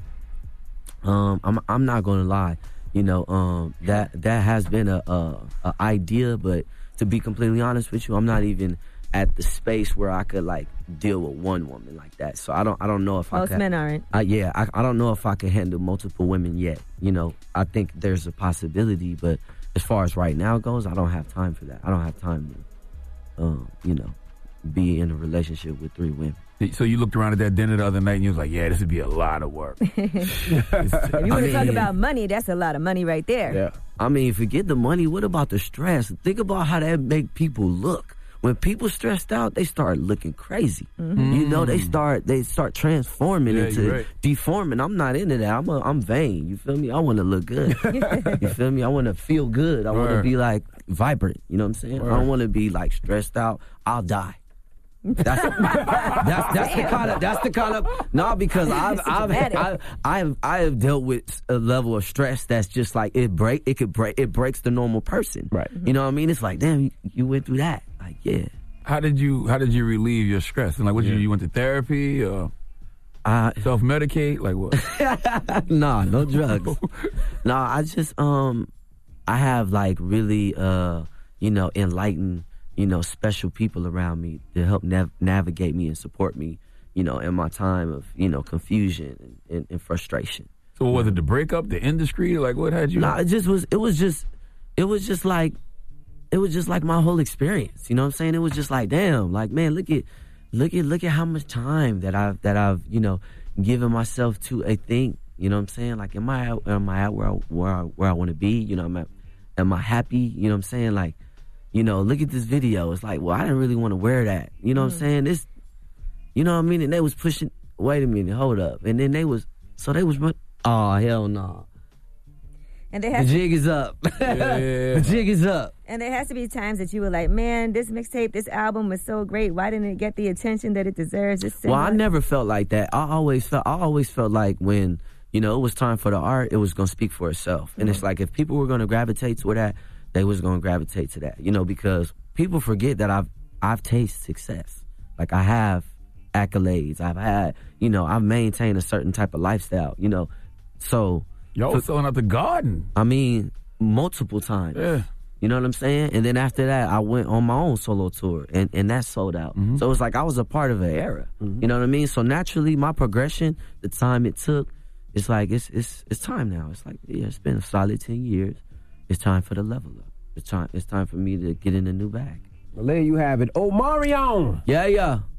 [SPEAKER 12] Um, I'm I'm not gonna lie, you know, um, that that has been a, a, a idea, but to be completely honest with you, I'm not even at the space where I could like deal with one woman like that. So I don't I don't know if I
[SPEAKER 3] Most
[SPEAKER 12] could.
[SPEAKER 3] men aren't.
[SPEAKER 12] I, yeah, I, I don't know if I can handle multiple women yet. You know, I think there's a possibility, but as far as right now goes, I don't have time for that. I don't have time to, um, you know, be in a relationship with three women.
[SPEAKER 1] So you looked around at that dinner the other night and you was like, yeah, this would be a lot of work.
[SPEAKER 3] If you want to talk about money, that's a lot of money right there.
[SPEAKER 12] Yeah. I mean, forget the money. What about the stress? Think about how that make people look. When people stressed out, they start looking crazy.
[SPEAKER 3] Mm-hmm.
[SPEAKER 12] You know, they start they start transforming
[SPEAKER 1] Yeah,
[SPEAKER 12] into
[SPEAKER 1] you're right.
[SPEAKER 12] deforming. I'm not into that. I'm a, I'm vain. You feel me? I want to look good. You feel me? I want to feel good. I want to
[SPEAKER 1] Word.
[SPEAKER 12] be like vibrant. You know what I'm saying? I
[SPEAKER 1] Word.
[SPEAKER 12] don't want to be like stressed out. I'll die. That's that's that's the kind of that's the kind of no because I've I've I've I've I have dealt with a level of stress that's just like it break it could break it breaks the normal person.
[SPEAKER 2] Right.
[SPEAKER 12] You know what I mean? It's like, damn, you, you went through that. Like, yeah.
[SPEAKER 1] How did you How did you relieve your stress? And like, what you you went to therapy or
[SPEAKER 12] Uh,
[SPEAKER 1] self medicate? Like what?
[SPEAKER 12] nah, no drugs. nah, I just um I have like really uh you know enlightened you know special people around me to help nav- navigate me and support me, you know, in my time of you know confusion and, and, and frustration.
[SPEAKER 1] So what was it, the breakup, the industry? Like what had you?
[SPEAKER 12] No, it just was. It was just. It was just like. It was just like my whole experience. You know what I'm saying? It was just like, damn, like man, look at, look at, look at how much time that I've that I've you know given myself to a thing. You know what I'm saying? Like, am I am I at where I, where I, where I want to be? You know, am I, am I happy? You know what I'm saying? Like, you know, look at this video. It's like, well, I didn't really want to wear that. You know what I'm saying? This, you know what I mean? And they was pushing. Wait a minute, hold up. And then they was so they was. Oh hell no.
[SPEAKER 3] And there
[SPEAKER 12] The
[SPEAKER 3] has to,
[SPEAKER 12] jig is up.
[SPEAKER 1] Yeah.
[SPEAKER 12] The jig is up.
[SPEAKER 3] and there has to be times that you were like, man, this mixtape, this album was so great. Why didn't it get the attention that it deserves? It's
[SPEAKER 12] Well, I never felt like that. I always felt. I always felt like when you know it was time for the art, it was gonna speak for itself. And it's like if people were gonna gravitate to that, they was gonna gravitate to that. You know, because people forget that I've I've tasted success. Like I have accolades. I've had you know I've maintained a certain type of lifestyle. You know, so
[SPEAKER 1] Y'all was selling out the Garden.
[SPEAKER 12] I mean, multiple times.
[SPEAKER 1] Yeah.
[SPEAKER 12] You know what I'm saying? And then after that, I went on my own solo tour, and, and that sold out.
[SPEAKER 1] Mm-hmm.
[SPEAKER 12] So it's like I was a part of an era. You know what I mean? So naturally, my progression, the time it took, it's like it's it's it's time now. It's like yeah, it's been a solid ten years. It's time for the level up. It's time. It's time for me to get in a new bag.
[SPEAKER 2] Well, there you have it. Omarion.
[SPEAKER 12] Yeah, yeah.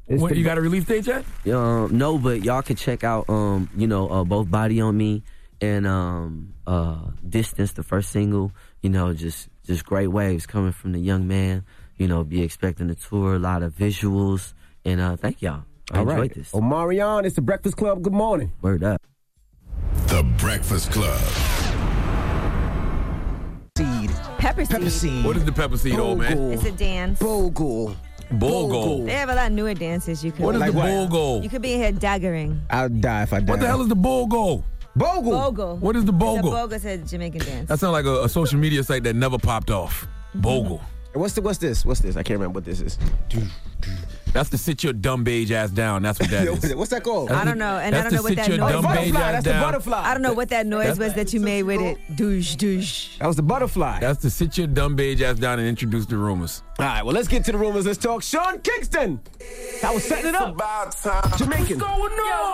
[SPEAKER 1] What, you got a release date yet?
[SPEAKER 12] Um, no, but y'all can check out, um, you know, uh, both Body on Me and um, uh, Distance, the first single. You know, just just great waves coming from the young man. You know, be expecting the tour, a lot of visuals, and uh, thank y'all. I
[SPEAKER 2] All
[SPEAKER 12] enjoyed
[SPEAKER 2] right.
[SPEAKER 12] this.
[SPEAKER 2] Omarion, it's the Breakfast Club. Good morning.
[SPEAKER 12] Word up.
[SPEAKER 5] The Breakfast Club.
[SPEAKER 2] Seed.
[SPEAKER 3] Pepper seed.
[SPEAKER 2] Pepper seed.
[SPEAKER 1] What is the pepper seed, old man?
[SPEAKER 2] Bogle.
[SPEAKER 3] It's a dance.
[SPEAKER 2] Bogle.
[SPEAKER 1] Bogle.
[SPEAKER 3] They have a lot of newer dances you could.
[SPEAKER 1] What is
[SPEAKER 2] Like
[SPEAKER 1] the
[SPEAKER 2] what?
[SPEAKER 1] bogle?
[SPEAKER 3] You could be in here daggering.
[SPEAKER 2] I'll die if I die.
[SPEAKER 1] What the hell is the bogle?
[SPEAKER 2] Bogle?
[SPEAKER 3] Bogle.
[SPEAKER 1] What is the
[SPEAKER 3] It's a
[SPEAKER 1] bogle?
[SPEAKER 3] bogle. It's a Jamaican dance.
[SPEAKER 1] That sounds like a, a social media site that never popped off. Bogle.
[SPEAKER 2] What's the what's this? What's this? I can't remember what this is.
[SPEAKER 1] That's to sit your dumb beige ass down. That's what that is.
[SPEAKER 2] What's that called?
[SPEAKER 3] I don't know, and I
[SPEAKER 1] That's
[SPEAKER 3] don't know
[SPEAKER 1] to
[SPEAKER 3] what
[SPEAKER 1] sit
[SPEAKER 3] that
[SPEAKER 1] your
[SPEAKER 3] noise
[SPEAKER 1] dumb
[SPEAKER 3] was.
[SPEAKER 1] beige
[SPEAKER 2] Butterfly.
[SPEAKER 1] ass
[SPEAKER 2] That's the
[SPEAKER 1] down.
[SPEAKER 2] butterfly.
[SPEAKER 3] I don't know what that noise was that you made with it. Douche, douche.
[SPEAKER 2] That was the butterfly.
[SPEAKER 1] That's to sit your dumb beige ass down and introduce the rumors.
[SPEAKER 2] All right, well, let's get to the rumors. Let's talk Sean Kingston. I was setting it up.
[SPEAKER 5] About time.
[SPEAKER 2] Jamaican.
[SPEAKER 5] Rumor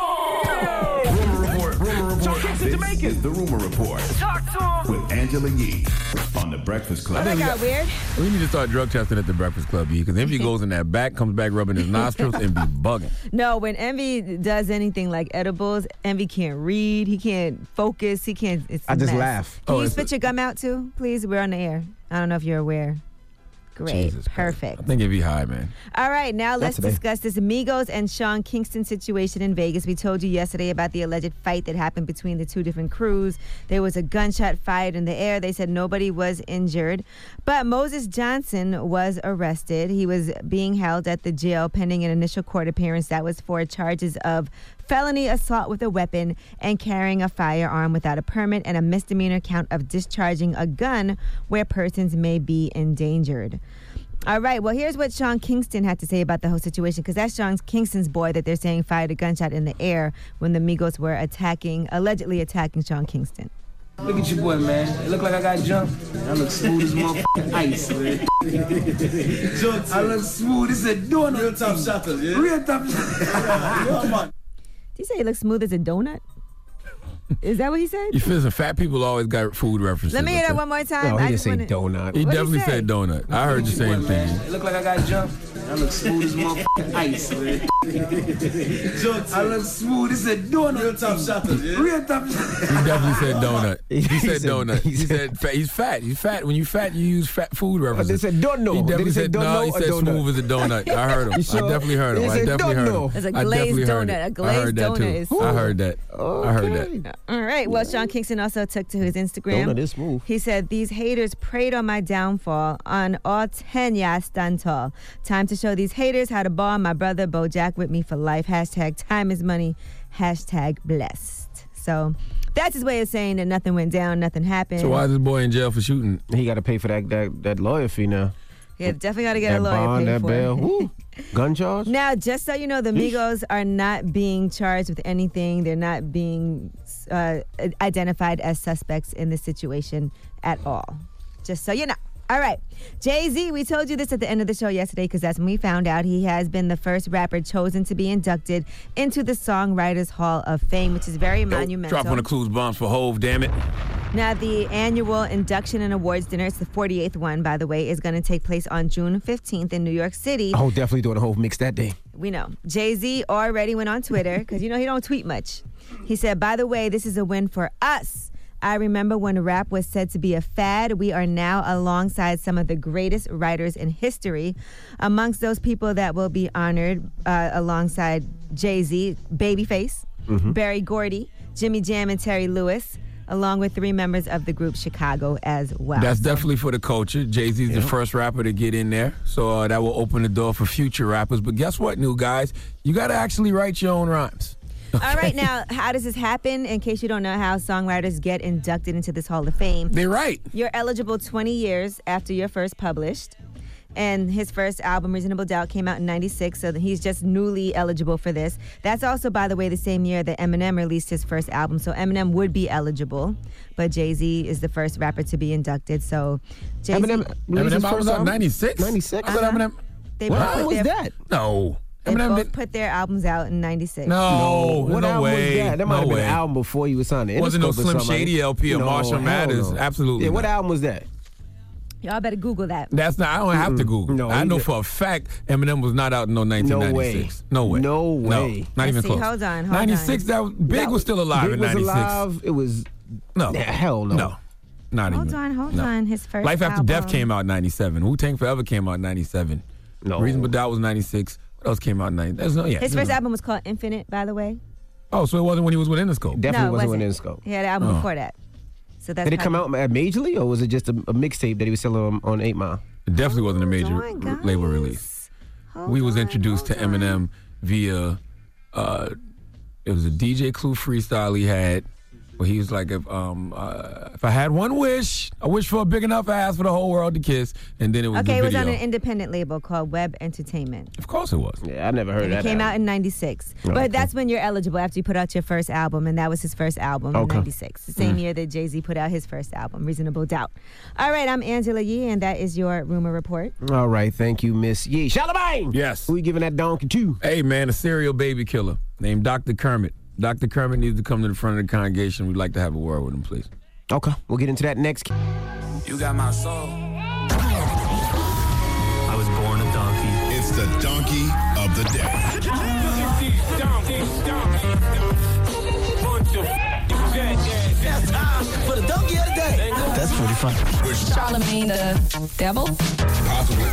[SPEAKER 5] report. Rumor report.
[SPEAKER 2] Sean Kingston,
[SPEAKER 5] This
[SPEAKER 2] Jamaican.
[SPEAKER 5] is the rumor report with Angela Yee on the Breakfast Club.
[SPEAKER 3] That got weird.
[SPEAKER 1] We need to start drug testing at the Breakfast Club, because if he goes in that back, comes back rubbing his nostrils, and be bugging.
[SPEAKER 3] No, when Envy does anything like edibles, Envy can't read. He can't focus. He can't. It's a
[SPEAKER 2] I just
[SPEAKER 3] mess.
[SPEAKER 2] laugh.
[SPEAKER 3] Can
[SPEAKER 1] Oh,
[SPEAKER 3] you
[SPEAKER 1] it's
[SPEAKER 3] spit
[SPEAKER 1] a-
[SPEAKER 3] your gum out too, please? We're on the air. I don't know if you're aware. Great.
[SPEAKER 1] Jesus Christ.
[SPEAKER 3] Perfect.
[SPEAKER 1] I think it'd be high, man.
[SPEAKER 3] All right, now let's
[SPEAKER 2] today.
[SPEAKER 3] discuss this Migos and Sean Kingston situation in Vegas. We told you yesterday about the alleged fight that happened between the two different crews. There was a gunshot fired in the air. They said nobody was injured. But Moses Johnson was arrested. He was being held at the jail pending an initial court appearance. That was for charges of felony assault with a weapon and carrying a firearm without a permit, and a misdemeanor count of discharging a gun where persons may be endangered. All right, well, here's what Sean Kingston had to say about the whole situation, because that's Sean Kingston's boy that they're saying fired a gunshot in the air when the Migos were attacking, allegedly attacking Sean Kingston.
[SPEAKER 13] Look at your boy, man. It look like I got jumped. I look smooth as motherfucking ice, man. I look smooth as a donut. Real top shotters, yeah? Real top shotters.
[SPEAKER 3] Did you say he looks smooth as a donut? Is that what he said?
[SPEAKER 1] You feel some fat people always got food references.
[SPEAKER 3] Let me hear that
[SPEAKER 1] okay?
[SPEAKER 3] one more time.
[SPEAKER 2] No, he
[SPEAKER 3] I
[SPEAKER 2] didn't
[SPEAKER 3] just
[SPEAKER 2] say
[SPEAKER 3] wanna-
[SPEAKER 2] donut.
[SPEAKER 1] He
[SPEAKER 3] What'd he
[SPEAKER 1] definitely
[SPEAKER 3] say?
[SPEAKER 1] said donut. I heard the same thing.
[SPEAKER 13] It look like I got jumped. I look smooth as motherfucking ice, man. I look smooth as a donut. Real top shotters, yeah? Real top shotters.
[SPEAKER 1] He definitely said donut. He
[SPEAKER 2] He
[SPEAKER 1] said
[SPEAKER 2] said-
[SPEAKER 1] donut.
[SPEAKER 2] he
[SPEAKER 1] He
[SPEAKER 2] said-
[SPEAKER 1] said fat. He's fat. He's fat. When you fat, you use fat food
[SPEAKER 2] But
[SPEAKER 1] references.
[SPEAKER 2] they said don't know.
[SPEAKER 1] He
[SPEAKER 2] Did
[SPEAKER 1] definitely
[SPEAKER 2] he say
[SPEAKER 1] said
[SPEAKER 2] don't
[SPEAKER 1] no.
[SPEAKER 2] know
[SPEAKER 1] He
[SPEAKER 2] or
[SPEAKER 1] said
[SPEAKER 2] donut?
[SPEAKER 1] smooth as a donut. I heard him.
[SPEAKER 2] You sure?
[SPEAKER 1] I definitely heard him.
[SPEAKER 2] He
[SPEAKER 1] I
[SPEAKER 2] said
[SPEAKER 1] definitely
[SPEAKER 2] don't
[SPEAKER 1] heard
[SPEAKER 2] know.
[SPEAKER 1] him.
[SPEAKER 3] There's a
[SPEAKER 1] I
[SPEAKER 3] glazed
[SPEAKER 1] definitely heard
[SPEAKER 3] donut.
[SPEAKER 1] it.
[SPEAKER 3] A
[SPEAKER 1] I
[SPEAKER 3] glazed
[SPEAKER 1] heard that
[SPEAKER 3] donut
[SPEAKER 1] too.
[SPEAKER 3] is-
[SPEAKER 1] I heard that. I heard that.
[SPEAKER 3] All right. Well, Sean Kingston also took to his Instagram.
[SPEAKER 2] Donut is smooth.
[SPEAKER 3] He said, "These haters preyed on my downfall. On all ten, yeah, I stand tall. Time to show these haters how to ball. My brother Bojack with me for life. Hashtag time is money. Hashtag blessed." So that's his way of saying that nothing went down, nothing happened.
[SPEAKER 1] So why is this boy in jail for shooting?
[SPEAKER 2] He got to pay for that, that that lawyer fee now.
[SPEAKER 3] Yeah, definitely got to get
[SPEAKER 2] that
[SPEAKER 3] a lawyer
[SPEAKER 2] bond,
[SPEAKER 3] paid
[SPEAKER 2] that
[SPEAKER 3] for.
[SPEAKER 2] bail. Woo. Gun charge?
[SPEAKER 3] Now, just so you know, the Migos are not being charged with anything. They're not being uh, identified as suspects in this situation at all. Just so you know. All right. Jay-Z, we told you this at the end of the show yesterday because that's when we found out he has been the first rapper chosen to be inducted into the Songwriters Hall of Fame, which is very monumental.
[SPEAKER 1] Drop on the clues bombs for Hove, damn it.
[SPEAKER 3] Now, the annual induction and awards dinner, it's the forty-eighth one, by the way, is going to take place on June fifteenth in New York City.
[SPEAKER 2] Oh, definitely doing a whole mix that day.
[SPEAKER 3] We know. Jay-Z already went on Twitter, because, you know, he don't tweet much. He said, "By the way, this is a win for us. I remember when rap was said to be a fad. We are now alongside some of the greatest writers in history. Amongst those people that will be honored uh, alongside Jay-Z, Babyface,
[SPEAKER 2] Mm-hmm.
[SPEAKER 3] Berry Gordy, Jimmy Jam, and Terry Lewis, along with three members of the group Chicago as well."
[SPEAKER 1] That's definitely for the culture. Jay-Z's
[SPEAKER 2] Yeah.
[SPEAKER 1] the first rapper to get in there, so uh, that will open the door for future rappers. But guess what, new guys? You got to actually write your own rhymes.
[SPEAKER 3] All right, now, how does this happen? In case you don't know how songwriters get inducted into this Hall of Fame.
[SPEAKER 1] They write.
[SPEAKER 3] You're eligible twenty years after you're first published. And his first album, Reasonable Doubt, came out in ninety-six, so he's just newly eligible for this. That's also, by the way, the same year that Eminem released his first album, so Eminem would be eligible. But Jay-Z is the first rapper to be inducted, so Jay-Z...
[SPEAKER 2] Eminem, released his
[SPEAKER 1] Eminem
[SPEAKER 2] first
[SPEAKER 1] was out
[SPEAKER 2] album?
[SPEAKER 1] ninety-six?
[SPEAKER 2] ninety-six?
[SPEAKER 1] I thought
[SPEAKER 3] Uh-huh.
[SPEAKER 1] Eminem...
[SPEAKER 3] They
[SPEAKER 2] What
[SPEAKER 3] both
[SPEAKER 2] album
[SPEAKER 3] put
[SPEAKER 2] was
[SPEAKER 3] their-
[SPEAKER 2] that?
[SPEAKER 1] No.
[SPEAKER 3] They
[SPEAKER 1] Eminem
[SPEAKER 3] both
[SPEAKER 1] did...
[SPEAKER 3] put their albums out in ninety-six.
[SPEAKER 1] No,
[SPEAKER 2] What
[SPEAKER 1] no
[SPEAKER 2] album
[SPEAKER 1] way.
[SPEAKER 2] was that? That might
[SPEAKER 1] no
[SPEAKER 2] have been
[SPEAKER 1] way.
[SPEAKER 2] an album before he was signed to
[SPEAKER 1] Wasn't no
[SPEAKER 2] Interscope or
[SPEAKER 1] Slim
[SPEAKER 2] something.
[SPEAKER 1] Shady L P or
[SPEAKER 2] No,
[SPEAKER 1] Marshall
[SPEAKER 2] hell
[SPEAKER 1] Mathers.
[SPEAKER 2] no.
[SPEAKER 1] Absolutely
[SPEAKER 2] Yeah, what
[SPEAKER 1] not.
[SPEAKER 2] album was that?
[SPEAKER 3] Y'all better Google that.
[SPEAKER 1] That's not. I don't have to Google.
[SPEAKER 2] No,
[SPEAKER 1] I know
[SPEAKER 2] either.
[SPEAKER 1] for a fact Eminem was not out in no nineteen ninety-six. No way.
[SPEAKER 2] No way.
[SPEAKER 1] No, not
[SPEAKER 3] Let's
[SPEAKER 1] even
[SPEAKER 3] see,
[SPEAKER 1] close.
[SPEAKER 3] hold on, hold
[SPEAKER 1] ninety-six.
[SPEAKER 3] on.
[SPEAKER 1] That was, Big
[SPEAKER 2] That
[SPEAKER 1] was still alive
[SPEAKER 2] Big
[SPEAKER 1] in
[SPEAKER 2] was
[SPEAKER 1] ninety-six.
[SPEAKER 2] alive. It was
[SPEAKER 1] No.
[SPEAKER 2] hell no.
[SPEAKER 1] No. Not
[SPEAKER 3] Hold
[SPEAKER 1] even.
[SPEAKER 3] on, hold
[SPEAKER 1] no.
[SPEAKER 3] on. His first
[SPEAKER 1] Life After
[SPEAKER 3] album.
[SPEAKER 1] Death came out in ninety-seven. Wu-Tang Forever came out in ninety-seven.
[SPEAKER 2] No.
[SPEAKER 1] Reasonable Doubt was ninety-six. What else came out in ninety? There's no. Yeah.
[SPEAKER 3] His
[SPEAKER 1] there's
[SPEAKER 3] first
[SPEAKER 1] no-
[SPEAKER 3] album was called Infinite, by the way.
[SPEAKER 1] Oh, so it wasn't when he was with Interscope.
[SPEAKER 2] Definitely
[SPEAKER 3] no, it
[SPEAKER 2] wasn't
[SPEAKER 3] wasn't.
[SPEAKER 2] in scope.
[SPEAKER 3] He had an album
[SPEAKER 1] Oh.
[SPEAKER 3] before that. So that's
[SPEAKER 2] Did it come
[SPEAKER 3] probably-
[SPEAKER 2] out majorly, or was it just a, a mixtape that he was selling on, on eight mile?
[SPEAKER 1] It definitely wasn't a major
[SPEAKER 3] on,
[SPEAKER 1] r- label release. We was introduced to Eminem via. Uh, it was a D J Clue freestyle he had, where he was like, "If um, uh, if I had one wish, I wish for a big enough ass for the whole world to kiss." And then it was
[SPEAKER 3] Okay,
[SPEAKER 1] the
[SPEAKER 3] it was
[SPEAKER 1] video.
[SPEAKER 3] on an independent label called Web Entertainment.
[SPEAKER 1] Of course it was.
[SPEAKER 2] Yeah, I never heard
[SPEAKER 3] And
[SPEAKER 2] that.
[SPEAKER 3] it came
[SPEAKER 2] album.
[SPEAKER 3] out in ninety-six.
[SPEAKER 2] Oh,
[SPEAKER 3] but
[SPEAKER 2] okay.
[SPEAKER 3] that's when you're eligible after you put out your first album, and that was his first album in
[SPEAKER 2] Okay.
[SPEAKER 3] ninety-six. The same
[SPEAKER 2] Mm.
[SPEAKER 3] year that Jay-Z put out his first album, Reasonable Doubt. All right, I'm Angela Yee, and that is your rumor report.
[SPEAKER 2] All right, thank you, Miss Yee. Charlamagne!
[SPEAKER 1] Yes.
[SPEAKER 2] Who you giving that donkey to?
[SPEAKER 1] Hey, man, a serial baby killer named Doctor Kermit. Doctor Kermit needs to come to the front of the congregation. We'd like to have a word with him, please.
[SPEAKER 2] Okay, we'll get into that next.
[SPEAKER 4] You got my soul.
[SPEAKER 14] I was born a donkey.
[SPEAKER 5] It's the donkey of the day.
[SPEAKER 4] For the donkey of the day.
[SPEAKER 14] That's pretty fun.
[SPEAKER 15] Charlamagne the devil?
[SPEAKER 5] Possibly.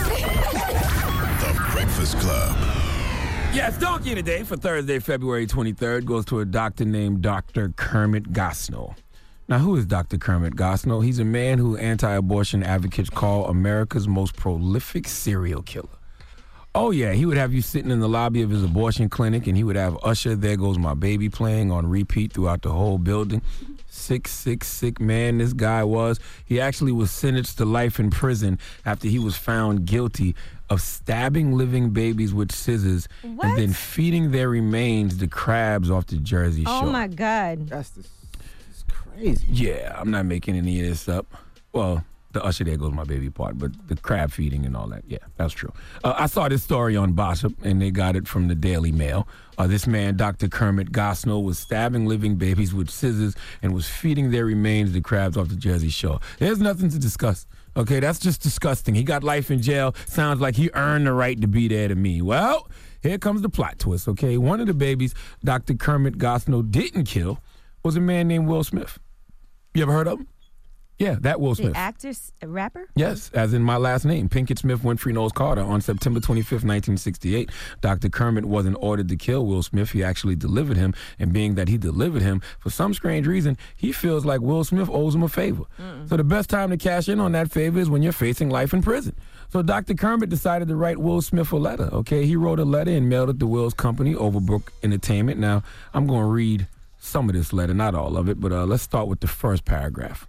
[SPEAKER 5] The Breakfast Club.
[SPEAKER 1] Yes, Donkey Today for Thursday, February twenty-third goes to a doctor named Doctor Kermit Gosnell. Now, who is Doctor Kermit Gosnell? He's a man who anti-abortion advocates call America's most prolific serial killer. Oh, yeah, he would have you sitting in the lobby of his abortion clinic, and he would have Usher, There Goes My Baby playing on repeat throughout the whole building. Sick, sick, sick man this guy was. He actually was sentenced to life in prison after he was found guilty of stabbing living babies with scissors
[SPEAKER 3] What?
[SPEAKER 1] and then feeding their remains to crabs off the Jersey Shore.
[SPEAKER 3] Oh, my God.
[SPEAKER 2] That's the, it's crazy.
[SPEAKER 1] Yeah, I'm not making any of this up. Well, the Usher There Goes My Baby part, but the crab feeding and all that, yeah, that's true. Uh, I saw this story on Bossip, and they got it from the Daily Mail. Uh, this man, Doctor Kermit Gosnell, was stabbing living babies with scissors and was feeding their remains to crabs off the Jersey Shore. There's nothing to discuss. Okay, that's just disgusting. He got life in jail. Sounds like he earned the right to be there to me. Well, here comes the plot twist, okay? One of the babies Doctor Kermit Gosnell didn't kill was a man named Will Smith. You ever heard of him? Yeah, that Will Smith.
[SPEAKER 3] The actor, s- rapper?
[SPEAKER 1] Yes, as in my last name, Pinkett Smith Winfrey Knowles Carter. On September twenty-fifth, nineteen sixty-eight, Doctor Kermit wasn't ordered to kill Will Smith. He actually delivered him, and being that he delivered him, for some strange reason, he feels like Will Smith owes him a favor. So the best time to cash in on that favor is when you're facing life in prison. So Doctor Kermit decided to write Will Smith a letter, okay? He wrote a letter and mailed it to Will's company, Overbrook Entertainment. Now, I'm going to read some of this letter, not all of it, but uh, let's start with the first paragraph.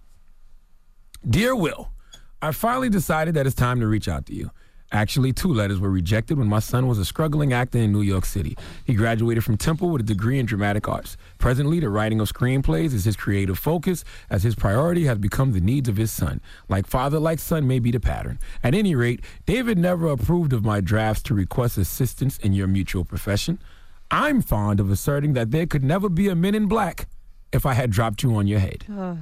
[SPEAKER 1] Dear Will, I finally decided that it's time to reach out to you. Actually, two letters were rejected when my son was a struggling actor in New York City. He graduated from Temple with a degree in dramatic arts. Presently, the writing of screenplays is his creative focus, as his priority has become the needs of his son. Like father, like son may be the pattern. At any rate, David never approved of my drafts to request assistance in your mutual profession. I'm fond of asserting that there could never be a Men in Black if I had dropped you on your head.
[SPEAKER 3] Oh.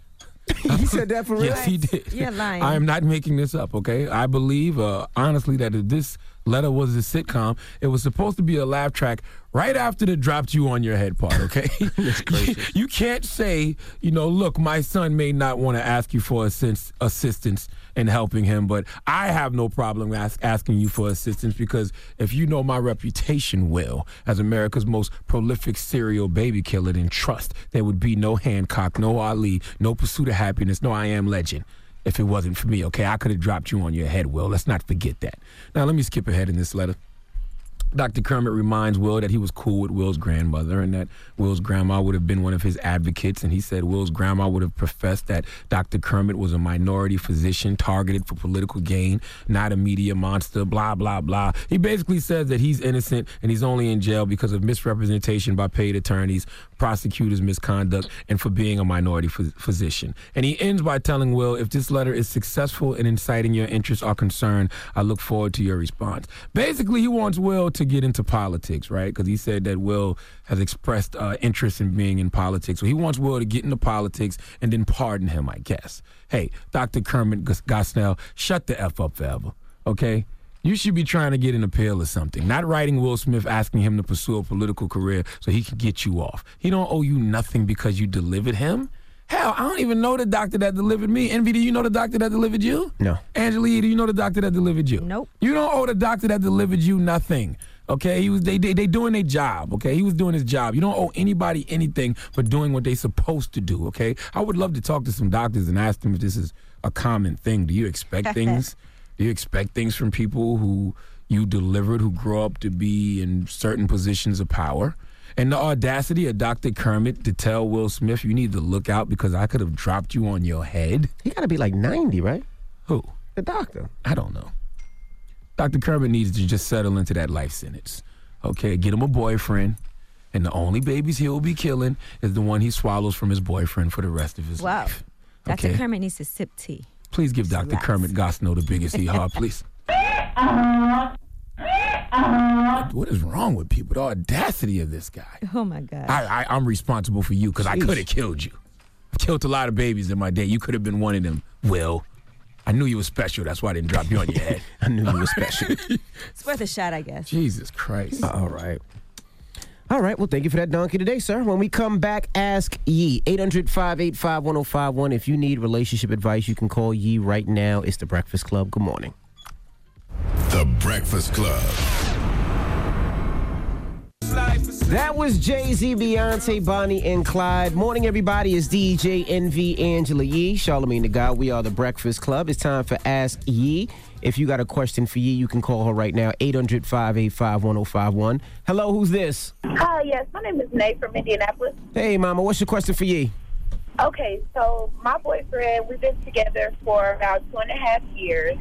[SPEAKER 2] He said that for real?
[SPEAKER 1] Yes, he did.
[SPEAKER 3] You're lying.
[SPEAKER 1] I am not making this up, okay? I believe, uh, honestly, that if this letter was a sitcom, it was supposed to be a laugh track right after the dropped you on your head part, okay? You can't say, you know, look, my son may not want to ask you for assist- assistance in helping him, but I have no problem ask- asking you for assistance because if you know my reputation well as America's most prolific serial baby killer, then trust there would be no Hancock, no Ali, no Pursuit of Happiness, no I Am Legend if it wasn't for me, okay? I could have dropped you on your head, Will. Let's not forget that. Now, let me skip ahead in this letter. Doctor Kermit reminds Will that he was cool with Will's grandmother and that Will's grandma would have been one of his advocates, and he said Will's grandma would have professed that Doctor Kermit was a minority physician targeted for political gain, not a media monster, blah, blah, blah. He basically says that he's innocent and he's only in jail because of misrepresentation by paid attorneys, prosecutors' misconduct, and for being a minority phys- physician. And he ends by telling Will, if this letter is successful in inciting your interest or concern, I look forward to your response. Basically, he wants Will to get into politics, right? Because he said that Will has expressed uh, interest in being in politics. So he wants Will to get into politics and then pardon him, I guess. Hey, Doctor Kermit Gosnell, shut the F up forever, okay? You should be trying to get an appeal or something, not writing Will Smith asking him to pursue a political career so he can get you off. He don't owe you nothing because you delivered him. Hell, I don't even know the doctor that delivered me. Envy, do you know the doctor that delivered you?
[SPEAKER 2] No.
[SPEAKER 1] Angela, do you know the doctor that delivered you?
[SPEAKER 3] Nope.
[SPEAKER 1] You don't owe the doctor that delivered you nothing. Okay, he was they they they doing their job. Okay, he was doing his job. You don't owe anybody anything for doing what they supposed to do. Okay, I would love to talk to some doctors and ask them if this is a common thing. Do you expect things? Do you expect things from people who you delivered, who grow up to be in certain positions of power? And the audacity of Doctor Kermit to tell Will Smith, you need to look out because I could have dropped you on your head.
[SPEAKER 2] He got to be like ninety, right?
[SPEAKER 1] Who?
[SPEAKER 2] The doctor.
[SPEAKER 1] I don't know. Doctor Kermit needs to just settle into that life sentence. Okay, get him a boyfriend, and the only babies he'll be killing is the one he swallows from his boyfriend for the rest of his
[SPEAKER 3] wow.
[SPEAKER 1] life.
[SPEAKER 3] Doctor
[SPEAKER 1] Okay?
[SPEAKER 3] Kermit needs to sip tea.
[SPEAKER 1] Please give Doctor
[SPEAKER 3] Relax.
[SPEAKER 1] Kermit Gosnell the biggest hee-haw, please. What is wrong with people? The audacity of this guy.
[SPEAKER 3] Oh, my God.
[SPEAKER 1] I, I, I'm responsible for you because I could have killed you. I've killed a lot of babies in my day. You could have been one of them, Will. I knew you were special. That's why I didn't drop you on your head.
[SPEAKER 2] I knew you were special.
[SPEAKER 3] It's worth a shot, I guess.
[SPEAKER 1] Jesus Christ.
[SPEAKER 2] Uh, all right. All right. Well, thank you for that donkey today, sir. When we come back, ask Yee. eight hundred, five eight five, one oh five one. If you need relationship advice, you can call Yee right now. It's The Breakfast Club. Good morning.
[SPEAKER 5] The Breakfast Club.
[SPEAKER 2] That was Jay-Z, Beyonce, Bonnie, and Clyde. Morning, everybody. It's D J Envy, Angela Yee, Charlamagne the God. We are The Breakfast Club. It's time for Ask Yee. If you got a question for Yee, you can call her right now, eight hundred, five eight five, one oh five one. Hello, who's this?
[SPEAKER 16] Hi, yes, my name is Nate from Indianapolis.
[SPEAKER 2] Hey, Mama, what's your question for Yee?
[SPEAKER 16] Okay, so my boyfriend, we've been together for about two and a half years,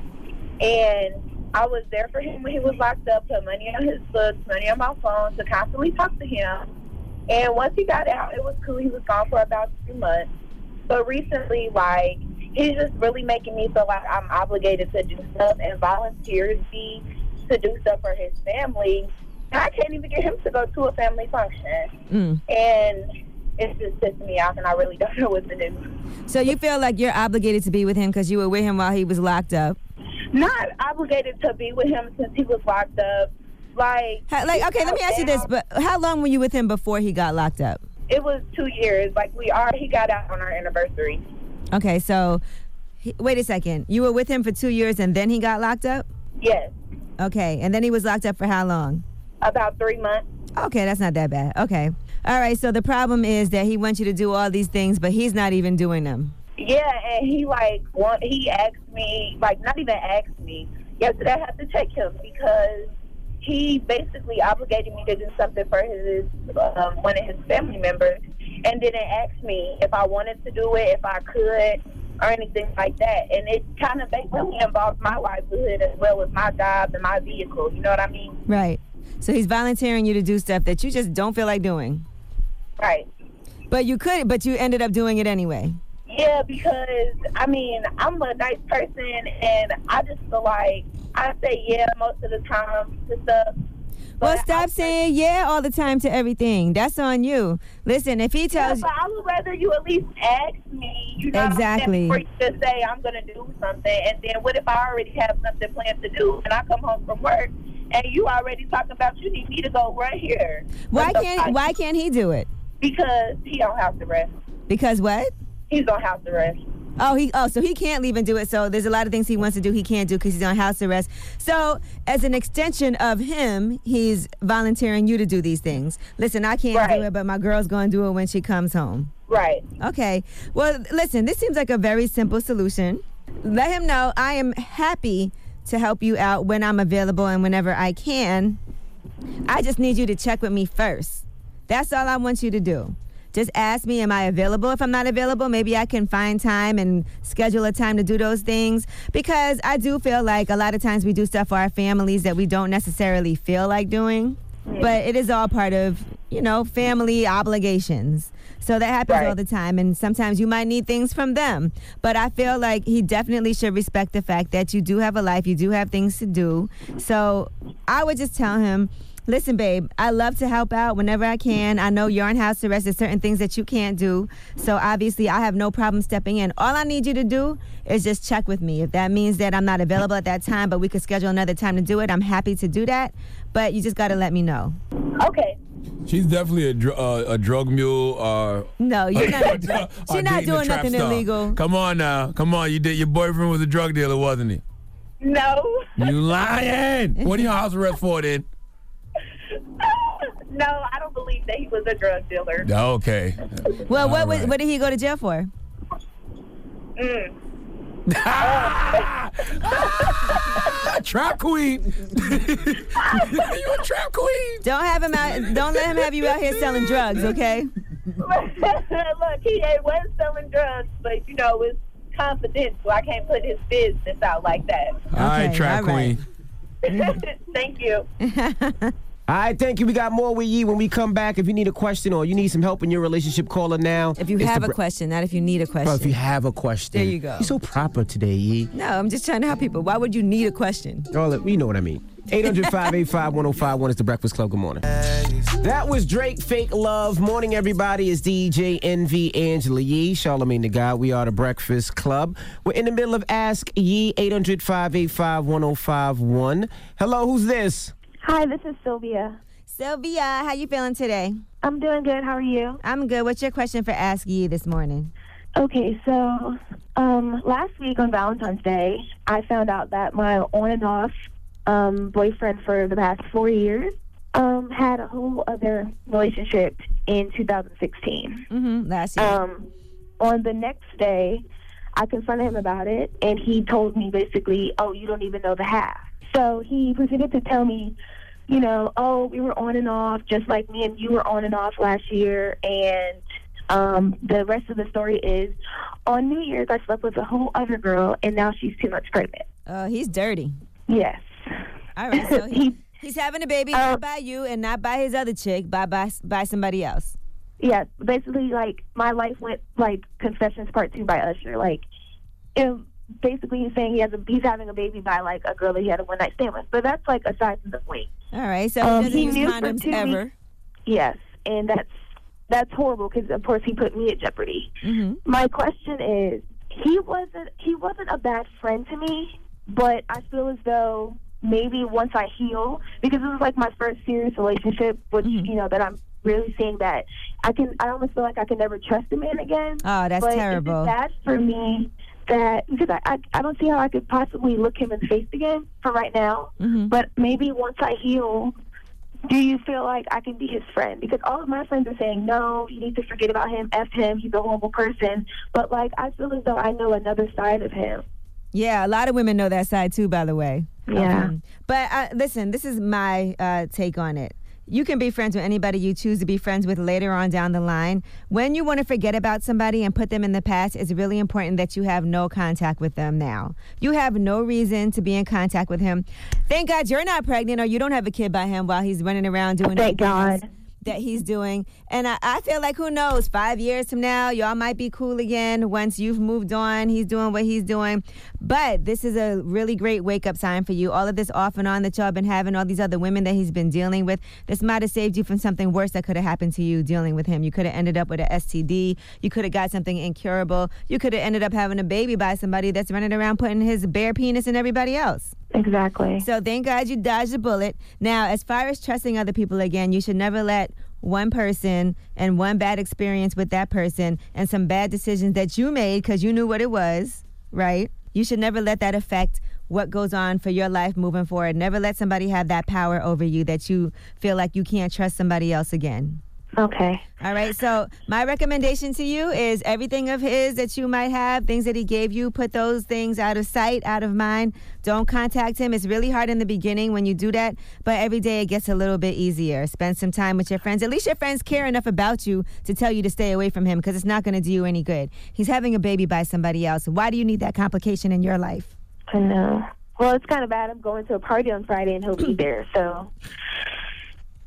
[SPEAKER 16] and I was there for him when he was locked up, put money on his books, money on my phone, to constantly talk to him. And once he got out, it was cool. He was gone for about two months. But recently, like, he's just really making me feel like I'm obligated to do stuff and volunteers me to do stuff for his family. And I can't even get him to go to a family function.
[SPEAKER 3] Mm.
[SPEAKER 16] And it's just pissing me off, and I really don't know what to do.
[SPEAKER 3] So you feel like you're obligated to be with him because you were with him while he was locked up?
[SPEAKER 16] Not obligated to be with him since he was locked up. Like,
[SPEAKER 3] How, like okay, let me ask you this, but how long were you with him before he got locked up?
[SPEAKER 16] It was two years. Like, we are, he got out on our anniversary.
[SPEAKER 3] Okay, so he, wait a second. You were with him for two years and then he got locked up?
[SPEAKER 16] Yes.
[SPEAKER 3] Okay, and then he was locked up for how long?
[SPEAKER 16] About three months.
[SPEAKER 3] Okay, that's not that bad. Okay. All right, so the problem is that he wants you to do all these things, but he's not even doing them.
[SPEAKER 16] Yeah, and he, like, want, he asked me, like, not even asked me. Yesterday I had to check him because he basically obligated me to do something for his um, one of his family members and didn't ask me if I wanted to do it, if I could, or anything like that. And it kind of basically involved my livelihood as well as my job and my vehicle. You know what I mean?
[SPEAKER 3] Right. So he's volunteering you to do stuff that you just don't feel like doing.
[SPEAKER 16] Right.
[SPEAKER 3] But you could, but you ended up doing it anyway.
[SPEAKER 16] Yeah, because, I mean, I'm a nice person, and I just feel like I say yeah most of the time to stuff.
[SPEAKER 3] Well, stop saying yeah all the time to everything. That's on you. Listen, if he tells
[SPEAKER 16] yeah, but I would rather you at least ask me, you know,
[SPEAKER 3] exactly,
[SPEAKER 16] before you just say I'm going to do something, and then what if I already have something planned to do, and I come home from work, and you already talking about you need me to go right here.
[SPEAKER 3] Why
[SPEAKER 16] so
[SPEAKER 3] can't
[SPEAKER 16] I,
[SPEAKER 3] Why can't he do it?
[SPEAKER 16] Because he don't have to rest.
[SPEAKER 3] Because what?
[SPEAKER 16] He's on house arrest.
[SPEAKER 3] Oh, he oh, so he can't leave and do it. So there's a lot of things he wants to do he can't do because he's on house arrest. So as an extension of him, he's volunteering you to do these things. Listen, I can't
[SPEAKER 16] right.
[SPEAKER 3] do it, but my girl's going to do it when she comes home.
[SPEAKER 16] Right.
[SPEAKER 3] Okay. Well, listen, this seems like a very simple solution. Let him know I am happy to help you out when I'm available and whenever I can. I just need you to check with me first. That's all I want you to do. Just ask me, am I available? If I'm not available, maybe I can find time and schedule a time to do those things. Because I do feel like a lot of times we do stuff for our families that we don't necessarily feel like doing. But it is all part of, you know, family obligations. So that happens
[SPEAKER 16] Right.
[SPEAKER 3] all the time, and sometimes you might need things from them. But I feel like he definitely should respect the fact that you do have a life, you do have things to do. So I would just tell him, listen, babe, I love to help out whenever I can. I know you're on house arrest. There's certain things that you can't do. So obviously, I have no problem stepping in. All I need you to do is just check with me. If that means that I'm not available at that time, but we could schedule another time to do it, I'm happy to do that. But you just got to let me know.
[SPEAKER 16] Okay.
[SPEAKER 1] She's definitely a, dr- uh, a drug mule. Uh,
[SPEAKER 3] No, you're not. a drug-
[SPEAKER 1] or
[SPEAKER 3] She's not
[SPEAKER 1] dating a
[SPEAKER 3] doing
[SPEAKER 1] trap
[SPEAKER 3] nothing
[SPEAKER 1] star.
[SPEAKER 3] illegal.
[SPEAKER 1] Come on now. Come on. You did. Your boyfriend was a drug dealer, wasn't he?
[SPEAKER 16] No.
[SPEAKER 1] You lying. What are you house arrest for then?
[SPEAKER 16] No, I don't believe that he was a drug dealer.
[SPEAKER 1] Okay.
[SPEAKER 3] Well, what
[SPEAKER 1] All
[SPEAKER 3] was,
[SPEAKER 1] right.
[SPEAKER 3] what did he go to jail for?
[SPEAKER 16] Mm.
[SPEAKER 1] Trap queen. You a trap queen.
[SPEAKER 3] Don't have him out. Don't let him have you out here selling drugs, okay?
[SPEAKER 16] Look, he was selling drugs, but, you know, it's confidential. I can't put his business out like that.
[SPEAKER 1] All right,
[SPEAKER 3] Okay,
[SPEAKER 1] trap
[SPEAKER 3] all right.
[SPEAKER 1] queen.
[SPEAKER 16] Thank you.
[SPEAKER 2] All right, thank you. We got more with Yee when we come back. If you need a question or you need some help in your relationship, call her now.
[SPEAKER 3] If you
[SPEAKER 2] It's
[SPEAKER 3] have
[SPEAKER 2] the
[SPEAKER 3] a
[SPEAKER 2] bre-
[SPEAKER 3] question, not if you need a question.
[SPEAKER 2] Well, if you have a question.
[SPEAKER 3] There you go.
[SPEAKER 2] You're so proper today, Yee.
[SPEAKER 3] No, I'm just trying to help people. Why would you need a question?
[SPEAKER 2] Oh, you know what I mean. eight hundred, five eight five, one oh five one is the Breakfast Club. Good morning. That was Drake, Fake Love. Morning, everybody. It's D J Envy, Angela Yee, Charlamagne the God. We are the Breakfast Club. We're in the middle of Ask Yee, eight hundred, five eight five, one oh five one. Hello, who's this?
[SPEAKER 17] Hi, this is Sylvia.
[SPEAKER 3] Sylvia, how you feeling today?
[SPEAKER 17] I'm doing good. How are you?
[SPEAKER 3] I'm good. What's your question for Ask Yee this morning?
[SPEAKER 17] Okay, so um, last week on Valentine's Day, I found out that my on and off um, boyfriend for the past four years um, had a whole other relationship in two thousand sixteen.
[SPEAKER 3] Mm-hmm, last year.
[SPEAKER 17] Um, on the next day, I confronted him about it, and he told me basically, oh, you don't even know the half. So he proceeded to tell me, you know, oh, we were on and off, just like me and you were on and off last year. And um, the rest of the story is, on New Year's, I slept with a whole other girl, and now she's two months pregnant.
[SPEAKER 3] Oh, he's dirty.
[SPEAKER 17] Yes.
[SPEAKER 3] All right, so he, he's having a baby not by you and not by his other chick, by by, by somebody else.
[SPEAKER 17] Yeah, basically, like, my life went, like, Confessions Part two by Usher. Like, it, basically he's saying he has a, he's having a baby by, like, a girl that he had a one-night stand with. But that's, like, aside from the point.
[SPEAKER 3] All right, so he
[SPEAKER 17] Um,
[SPEAKER 3] doesn't
[SPEAKER 17] he
[SPEAKER 3] use
[SPEAKER 17] knew for
[SPEAKER 3] condoms
[SPEAKER 17] two
[SPEAKER 3] ever.
[SPEAKER 17] weeks- Yes, and that's that's horrible because, of course, he put me at jeopardy.
[SPEAKER 3] Mm-hmm.
[SPEAKER 17] My question is, he wasn't he wasn't a bad friend to me, but I feel as though maybe once I heal, because it was like my first serious relationship, which
[SPEAKER 3] Mm-hmm.
[SPEAKER 17] you know that I'm really seeing that I can I almost feel like I can never trust a man again.
[SPEAKER 3] Oh, that's
[SPEAKER 17] but
[SPEAKER 3] terrible.
[SPEAKER 17] Is it bad for me that because I, I I don't see how I could possibly look him in the face again for right now,
[SPEAKER 3] Mm-hmm.
[SPEAKER 17] but maybe once I heal. Do you feel like I can be his friend? Because all of my friends are saying, no, you need to forget about him, F him, he's a horrible person. But, like, I feel as though I know another side of him.
[SPEAKER 3] Yeah, a lot of women know that side too, by the way.
[SPEAKER 17] Yeah.
[SPEAKER 3] Um, but uh, listen, this is my uh, take on it. You can be friends with anybody you choose to be friends with later on down the line. When you want to forget about somebody and put them in the past, it's really important that you have no contact with them now. You have no reason to be in contact with him. Thank God you're not pregnant or you don't have a kid by him while he's running around doing
[SPEAKER 17] Thank
[SPEAKER 3] everything
[SPEAKER 17] God.
[SPEAKER 3] that he's doing. And I, I feel like, who knows, five years from now, y'all might be cool again once you've moved on. He's doing what he's doing. But this is a really great wake-up sign for you. All of this off and on that y'all been having, all these other women that he's been dealing with, this might have saved you from something worse that could have happened to you dealing with him. You could have ended up with an S T D. You could have got something incurable. You could have ended up having a baby by somebody that's running around putting his bare penis in everybody else.
[SPEAKER 17] Exactly.
[SPEAKER 3] So thank God you dodged a bullet. Now, as far as trusting other people again, you should never let one person and one bad experience with that person and some bad decisions that you made because you knew what it was, right? You should never let that affect what goes on for your life moving forward. Never let somebody have that power over you that you feel like you can't trust somebody else again.
[SPEAKER 17] Okay.
[SPEAKER 3] All right, so my recommendation to you is everything of his that you might have, things that he gave you, put those things out of sight, out of mind. Don't contact him. It's really hard in the beginning when you do that, but every day it gets a little bit easier. Spend some time with your friends. At least your friends care enough about you to tell you to stay away from him because it's not going to do you any good. He's having a baby by somebody else. Why do you need that complication in your life?
[SPEAKER 17] I know. Well, it's kind of bad. I'm going to a party on Friday and he'll be there, so...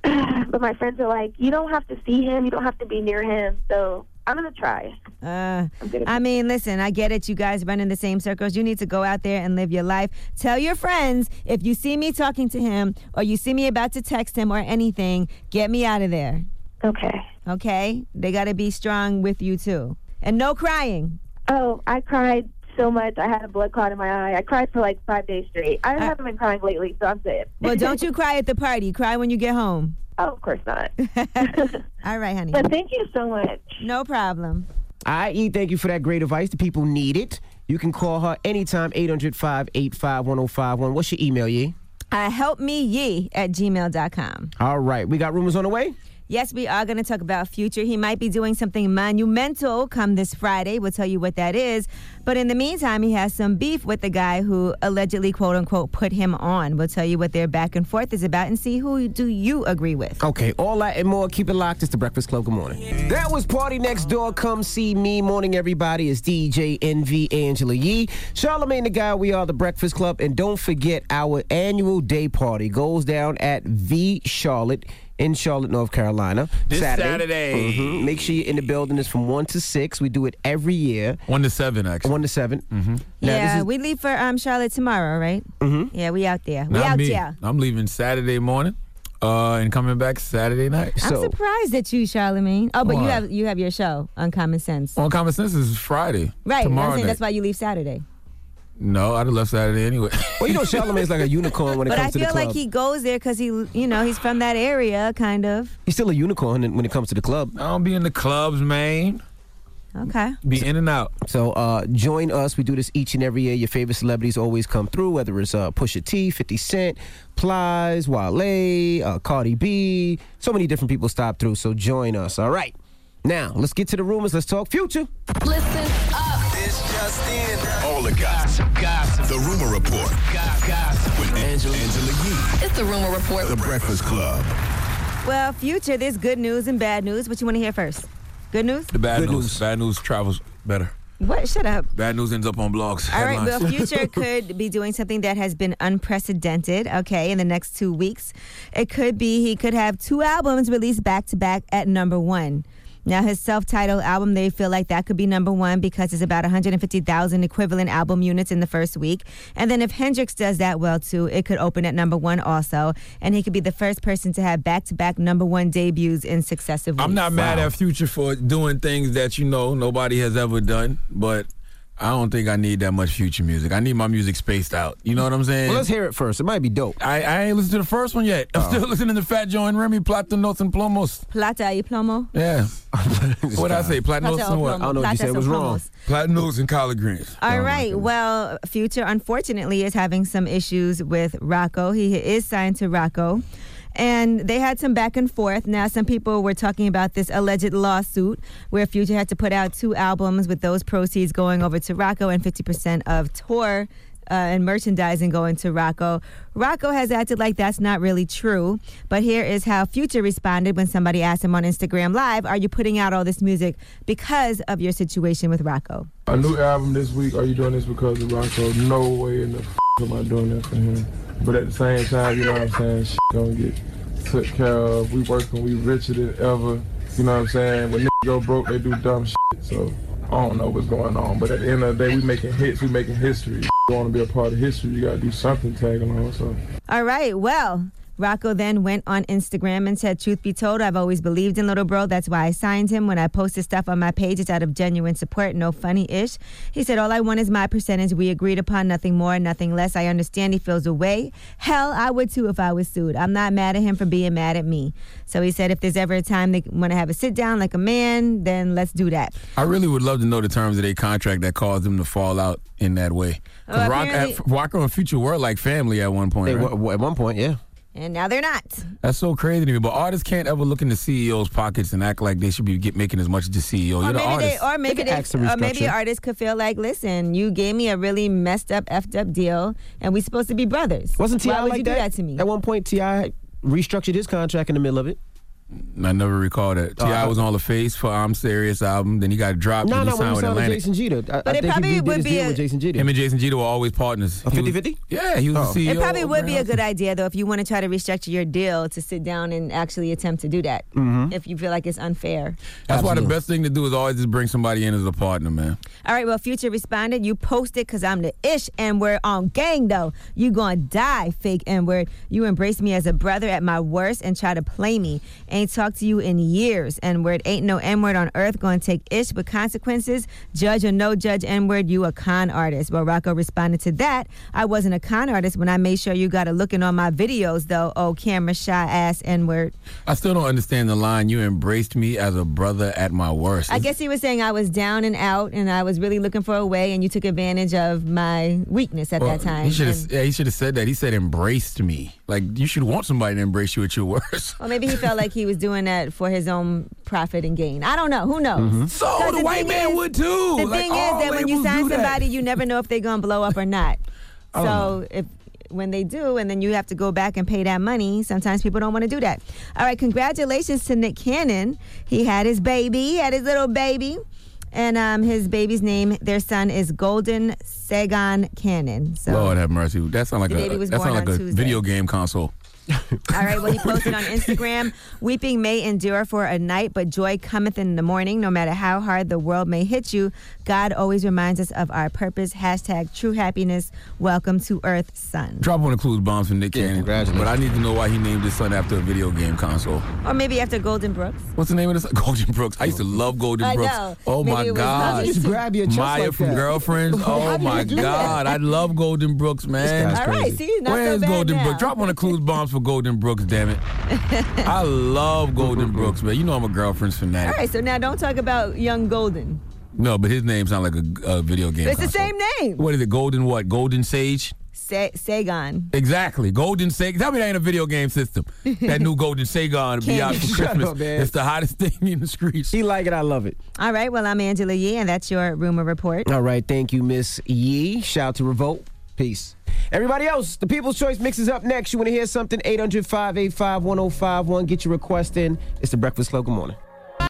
[SPEAKER 17] but my friends are like, you don't have to see him, you don't have to be near him. So I'm gonna try.
[SPEAKER 3] Uh, I mean, listen, I get it. You guys run in the same circles. You need to go out there and live your life. Tell your friends, if you see me talking to him or you see me about to text him or anything, get me out of there.
[SPEAKER 17] Okay.
[SPEAKER 3] Okay? They got to be strong with you, too. And no crying.
[SPEAKER 17] Oh, I cried so much. I had a blood clot in my eye. I cried for like five days straight. I haven't been crying lately, so I'm good.
[SPEAKER 3] Well, don't you cry at the party. Cry when you get home.
[SPEAKER 17] Oh, of course not.
[SPEAKER 3] All right, honey.
[SPEAKER 17] But thank you so much.
[SPEAKER 3] No problem.
[SPEAKER 2] All right, E, thank you for that great advice. The people need it. You can call her anytime, eight hundred, five eight five, one oh five one. What's your email, Yee?
[SPEAKER 3] Uh, help me, Yee, at gmail dot com.
[SPEAKER 2] All right, we got rumors on the way?
[SPEAKER 3] Yes, we are going to talk about Future. He might be doing something monumental come this Friday. We'll tell you what that is. But in the meantime, he has some beef with the guy who allegedly, quote unquote, put him on. We'll tell you what their back and forth is about and see who do you agree with.
[SPEAKER 2] Okay, all that and more. Keep it locked. It's the Breakfast Club. Good morning. That was Party Next Door. Come see me. Morning, everybody. It's D J N V Angela Yee. Charlamagne the Guy. We are the Breakfast Club. And don't forget, our annual day party goes down at V Charlotte in Charlotte, North Carolina.
[SPEAKER 1] This
[SPEAKER 2] Saturday.
[SPEAKER 1] Saturday.
[SPEAKER 2] Mm-hmm. Make sure you're in the building. It's from one to six. We do it every year.
[SPEAKER 1] one to seven, actually.
[SPEAKER 2] one to seven.
[SPEAKER 1] Mm-hmm.
[SPEAKER 3] Yeah, is... we leave for um, Charlotte tomorrow, right?
[SPEAKER 2] Mm-hmm.
[SPEAKER 3] Yeah, we out there. We
[SPEAKER 1] Not
[SPEAKER 3] out
[SPEAKER 1] me.
[SPEAKER 3] there.
[SPEAKER 1] I'm leaving Saturday morning uh, and coming back Saturday night.
[SPEAKER 3] I'm
[SPEAKER 1] so,
[SPEAKER 3] surprised at you, Charlamagne. Oh, but
[SPEAKER 1] Why?
[SPEAKER 3] you have you have your show on Common Sense.
[SPEAKER 1] On Common Sense is Friday.
[SPEAKER 3] Right.
[SPEAKER 1] Tomorrow
[SPEAKER 3] I'm saying
[SPEAKER 1] night.
[SPEAKER 3] that's why you leave Saturday.
[SPEAKER 1] No, I'd have left Saturday anyway.
[SPEAKER 2] Well, you know, Charlamagne's like a unicorn when it
[SPEAKER 3] But I
[SPEAKER 2] comes to the
[SPEAKER 3] feel
[SPEAKER 2] club.
[SPEAKER 3] like he goes there because he, you know, he's from that area, kind of.
[SPEAKER 2] He's still a unicorn when it comes to the club.
[SPEAKER 1] I don't be in the clubs, man.
[SPEAKER 3] Okay.
[SPEAKER 1] Be in and out.
[SPEAKER 2] So uh, join us. We do this each and every year. Your favorite celebrities always come through, whether it's uh, Pusha T, fifty Cent, Plies, Wale, uh, Cardi B. So many different people stop through. So join us. All right. Now, let's get to the rumors. Let's talk Future.
[SPEAKER 15] Listen up.
[SPEAKER 5] It's just in. All the gossip. Gossip. The Rumor Report. Gossip. With Angela, Angela Yee.
[SPEAKER 15] It's the Rumor Report.
[SPEAKER 5] The Breakfast Club.
[SPEAKER 3] Well, Future, there's good news and bad news. What you want to hear first? Good news?
[SPEAKER 1] The bad
[SPEAKER 2] Good
[SPEAKER 1] news.
[SPEAKER 2] news.
[SPEAKER 1] Bad news travels better.
[SPEAKER 3] What? Shut up.
[SPEAKER 1] Bad news ends up on blogs.
[SPEAKER 3] All right,
[SPEAKER 1] headlines.
[SPEAKER 3] well, Future could be doing something that has been unprecedented, okay, in the next two weeks. It could be he could have two albums released back-to-back at number one. Now, his self-titled album, they feel like that could be number one because it's about one hundred fifty thousand equivalent album units in the first week. And then if Hendrix does that well, too, it could open at number one also. And he could be the first person to have back-to-back number one debuts in successive weeks.
[SPEAKER 1] I'm not mad at Future for doing things that, you know, nobody has ever done, but I don't think I need that much Future music. I need my music spaced out. You know what I'm saying?
[SPEAKER 2] Well, let's hear it first. It might be dope.
[SPEAKER 1] I, I ain't listened to the first one yet. I'm
[SPEAKER 2] Oh.
[SPEAKER 1] still listening to Fat Joe and Remy, Platinos and Plomos.
[SPEAKER 3] Plata y plomo.
[SPEAKER 1] Yeah. What I say? Platinos
[SPEAKER 3] Plata
[SPEAKER 1] and
[SPEAKER 3] o
[SPEAKER 1] what?
[SPEAKER 3] plomo. I don't know what you said. It was wrong.
[SPEAKER 1] Platinos and collard greens.
[SPEAKER 3] All right. Well, Future, unfortunately, is having some issues with Rocco. He is signed to Rocco. And they had some back and forth. Now, some people were talking about this alleged lawsuit where Future had to put out two albums with those proceeds going over to Rocco and fifty percent of tour uh, and merchandising going to Rocco. Rocco has acted like that's not really true. But here is how Future responded when somebody asked him on Instagram Live, are you putting out all this music because of your situation with Rocco?
[SPEAKER 11] A new album this week. Are you doing this because of Rocco? No way in the f*** am I doing that for him. But at the same time, you know what I'm saying? Shit gonna get took care of. We working, we richer than ever. You know what I'm saying? When niggas go broke, they do dumb shit. So I don't know what's going on. But at the end of the day, we making hits, we making history. If you want to be a part of history, you gotta do something tag along. So.
[SPEAKER 3] All right, well, Rocco then went on Instagram and said, truth be told, I've always believed in Little Bro. That's why I signed him. When I posted stuff on my page, it's out of genuine support, no funny-ish. He said, all I want is my percentage. We agreed upon nothing more, nothing less. I understand he feels away. Hell, I would too if I was sued. I'm not mad at him for being mad at me. So he said, if there's ever a time they want to have a sit-down like a man, then let's do that.
[SPEAKER 1] I really would love to know the terms of their contract that caused them to fall out in that way.
[SPEAKER 3] Oh,
[SPEAKER 1] Rock,
[SPEAKER 3] apparently-
[SPEAKER 1] at, Rocco and Future were like family at one point,
[SPEAKER 2] They
[SPEAKER 1] right?
[SPEAKER 2] were- at one point, yeah.
[SPEAKER 3] And now they're not.
[SPEAKER 1] That's so crazy to me. But artists can't ever look in the C E O's pockets and act like they should be get, making as much as the C E O.
[SPEAKER 3] Or
[SPEAKER 1] You're the
[SPEAKER 3] maybe,
[SPEAKER 1] artist.
[SPEAKER 3] they, or, maybe they, or maybe artists could feel like, listen, you gave me a really messed up, effed up deal, and we supposed to be brothers.
[SPEAKER 2] Wasn't T I
[SPEAKER 3] Why would
[SPEAKER 2] like
[SPEAKER 3] you
[SPEAKER 2] that?
[SPEAKER 3] do that to me?
[SPEAKER 2] At one point, T I restructured his contract in the middle of it.
[SPEAKER 1] I never recall that. T I
[SPEAKER 2] Uh,
[SPEAKER 1] was on the Face for I'm Serious album. Then he got dropped.
[SPEAKER 2] No,
[SPEAKER 1] and he
[SPEAKER 2] no, when
[SPEAKER 1] signed
[SPEAKER 2] he
[SPEAKER 1] with
[SPEAKER 2] signed with
[SPEAKER 1] Atlantic.
[SPEAKER 2] Jason Jeter. I,
[SPEAKER 3] But
[SPEAKER 2] I
[SPEAKER 3] it
[SPEAKER 2] think
[SPEAKER 3] probably
[SPEAKER 2] he did
[SPEAKER 3] would
[SPEAKER 2] his
[SPEAKER 3] be
[SPEAKER 2] deal
[SPEAKER 3] a-
[SPEAKER 2] with Jason Jeter.
[SPEAKER 1] Him and Jason Jeter were always partners.
[SPEAKER 2] A
[SPEAKER 1] He was-
[SPEAKER 2] fifty-fifty?
[SPEAKER 1] Yeah, he was
[SPEAKER 2] Oh.
[SPEAKER 1] the C E O.
[SPEAKER 3] It probably
[SPEAKER 1] of
[SPEAKER 3] would be a
[SPEAKER 1] Brand
[SPEAKER 3] good idea, though, if you want to try to restructure your deal to sit down and actually attempt to do that.
[SPEAKER 1] Mhm.
[SPEAKER 3] If you feel like it's unfair.
[SPEAKER 1] That's why the
[SPEAKER 2] Absolutely.
[SPEAKER 1] best thing to do is always just bring somebody in as a partner, man.
[SPEAKER 3] All right, well, Future responded, you posted because I'm the ish N-word on gang, though. You gonna die, fake N-word. You embrace me as a brother at my worst and try to play me. Ain't talked to you in years, N-word. Ain't no N-word on earth gonna take ish with consequences. Judge or no judge N-word, you a con artist. Well, Rocco responded to that. I wasn't a con artist when I made sure you got a looking on my videos, though. Oh, camera shy ass N-word.
[SPEAKER 1] I still don't understand the line, you embraced me as a brother at my worst.
[SPEAKER 3] I guess he was saying I was down and out and I was really looking for a way and you took advantage of my weakness at
[SPEAKER 1] Well,
[SPEAKER 3] that time.
[SPEAKER 1] He should have
[SPEAKER 3] And-
[SPEAKER 1] yeah, he should have said that. He said embraced me. Like you should want somebody to embrace you at your worst.
[SPEAKER 3] Well, maybe he felt like he was doing that for his own profit and gain. I don't know. Who knows?
[SPEAKER 1] Mhm. So
[SPEAKER 3] 'Cause
[SPEAKER 1] the white
[SPEAKER 3] thing
[SPEAKER 1] man
[SPEAKER 3] is-
[SPEAKER 1] would too.
[SPEAKER 3] The
[SPEAKER 1] Like,
[SPEAKER 3] thing
[SPEAKER 1] all
[SPEAKER 3] is that when you
[SPEAKER 1] labels
[SPEAKER 3] sign
[SPEAKER 1] do that.
[SPEAKER 3] somebody, you never know if they're going to blow up or not.
[SPEAKER 1] I don't
[SPEAKER 3] So if when they do, and then you have to go back and pay that money, sometimes people don't want to do that. All right, congratulations to Nick Cannon. He had his baby. He had his little baby. And um, his baby's name, their son, is Golden Sagan Cannon. So,
[SPEAKER 1] Lord have mercy. That sounds like
[SPEAKER 3] The baby
[SPEAKER 1] a
[SPEAKER 3] was
[SPEAKER 1] that
[SPEAKER 3] born
[SPEAKER 1] sound like
[SPEAKER 3] on
[SPEAKER 1] a
[SPEAKER 3] Tuesday.
[SPEAKER 1] video game console.
[SPEAKER 3] all right, well, he posted on Instagram, weeping may endure for a night, but joy cometh in the morning. No matter how hard the world may hit you, God always reminds us of our purpose. Hashtag true happiness. Welcome to Earth, son.
[SPEAKER 1] Drop one of clues bombs from Nick
[SPEAKER 2] Yeah,
[SPEAKER 1] Cannon.
[SPEAKER 2] congratulations.
[SPEAKER 1] But I need to know why he named his son after a video game console.
[SPEAKER 3] Or maybe after Golden Brooks.
[SPEAKER 1] What's the name of this? Golden Brooks. I used to love Golden
[SPEAKER 3] I
[SPEAKER 1] Brooks.
[SPEAKER 3] know.
[SPEAKER 1] Oh
[SPEAKER 3] Maybe
[SPEAKER 1] my
[SPEAKER 3] it was
[SPEAKER 1] God.
[SPEAKER 3] obvious.
[SPEAKER 2] Just grab your chest
[SPEAKER 1] Maya
[SPEAKER 2] like
[SPEAKER 1] from
[SPEAKER 2] that.
[SPEAKER 1] Girlfriends.
[SPEAKER 2] How
[SPEAKER 1] Oh
[SPEAKER 2] do
[SPEAKER 1] my
[SPEAKER 2] you do
[SPEAKER 1] God. I love Golden Brooks, man.
[SPEAKER 3] All right, see, not
[SPEAKER 1] Where's
[SPEAKER 3] so bad
[SPEAKER 1] Golden
[SPEAKER 3] now.
[SPEAKER 1] Brooks? Drop one of clues bombs for Golden Brooks, damn it. I love Golden Brooks, man. You know I'm a girlfriend's
[SPEAKER 3] All
[SPEAKER 1] fanatic.
[SPEAKER 3] right, so now don't talk about young Golden.
[SPEAKER 1] No, but his name sounds like a, a video game.
[SPEAKER 3] It's the
[SPEAKER 1] console.
[SPEAKER 3] same name.
[SPEAKER 1] What is it? Golden what? Golden Sage?
[SPEAKER 3] Sa- Sagan.
[SPEAKER 1] Exactly. Golden Sage. Tell me that ain't a video game system. That new Golden Sagan to be out for
[SPEAKER 2] Shut
[SPEAKER 1] Christmas.
[SPEAKER 2] up, man.
[SPEAKER 1] It's the hottest thing in the streets.
[SPEAKER 2] He like it. I love it.
[SPEAKER 3] All right, well, I'm Angela Yee, and that's your rumor report.
[SPEAKER 2] All right. Thank you, Miss Yee. Shout out to Revolt. Peace. Everybody else, the People's Choice Mix is up next. You want to hear something? eight hundred, five eight five, one oh five one. Get your request in. It's the Breakfast Club. Good morning.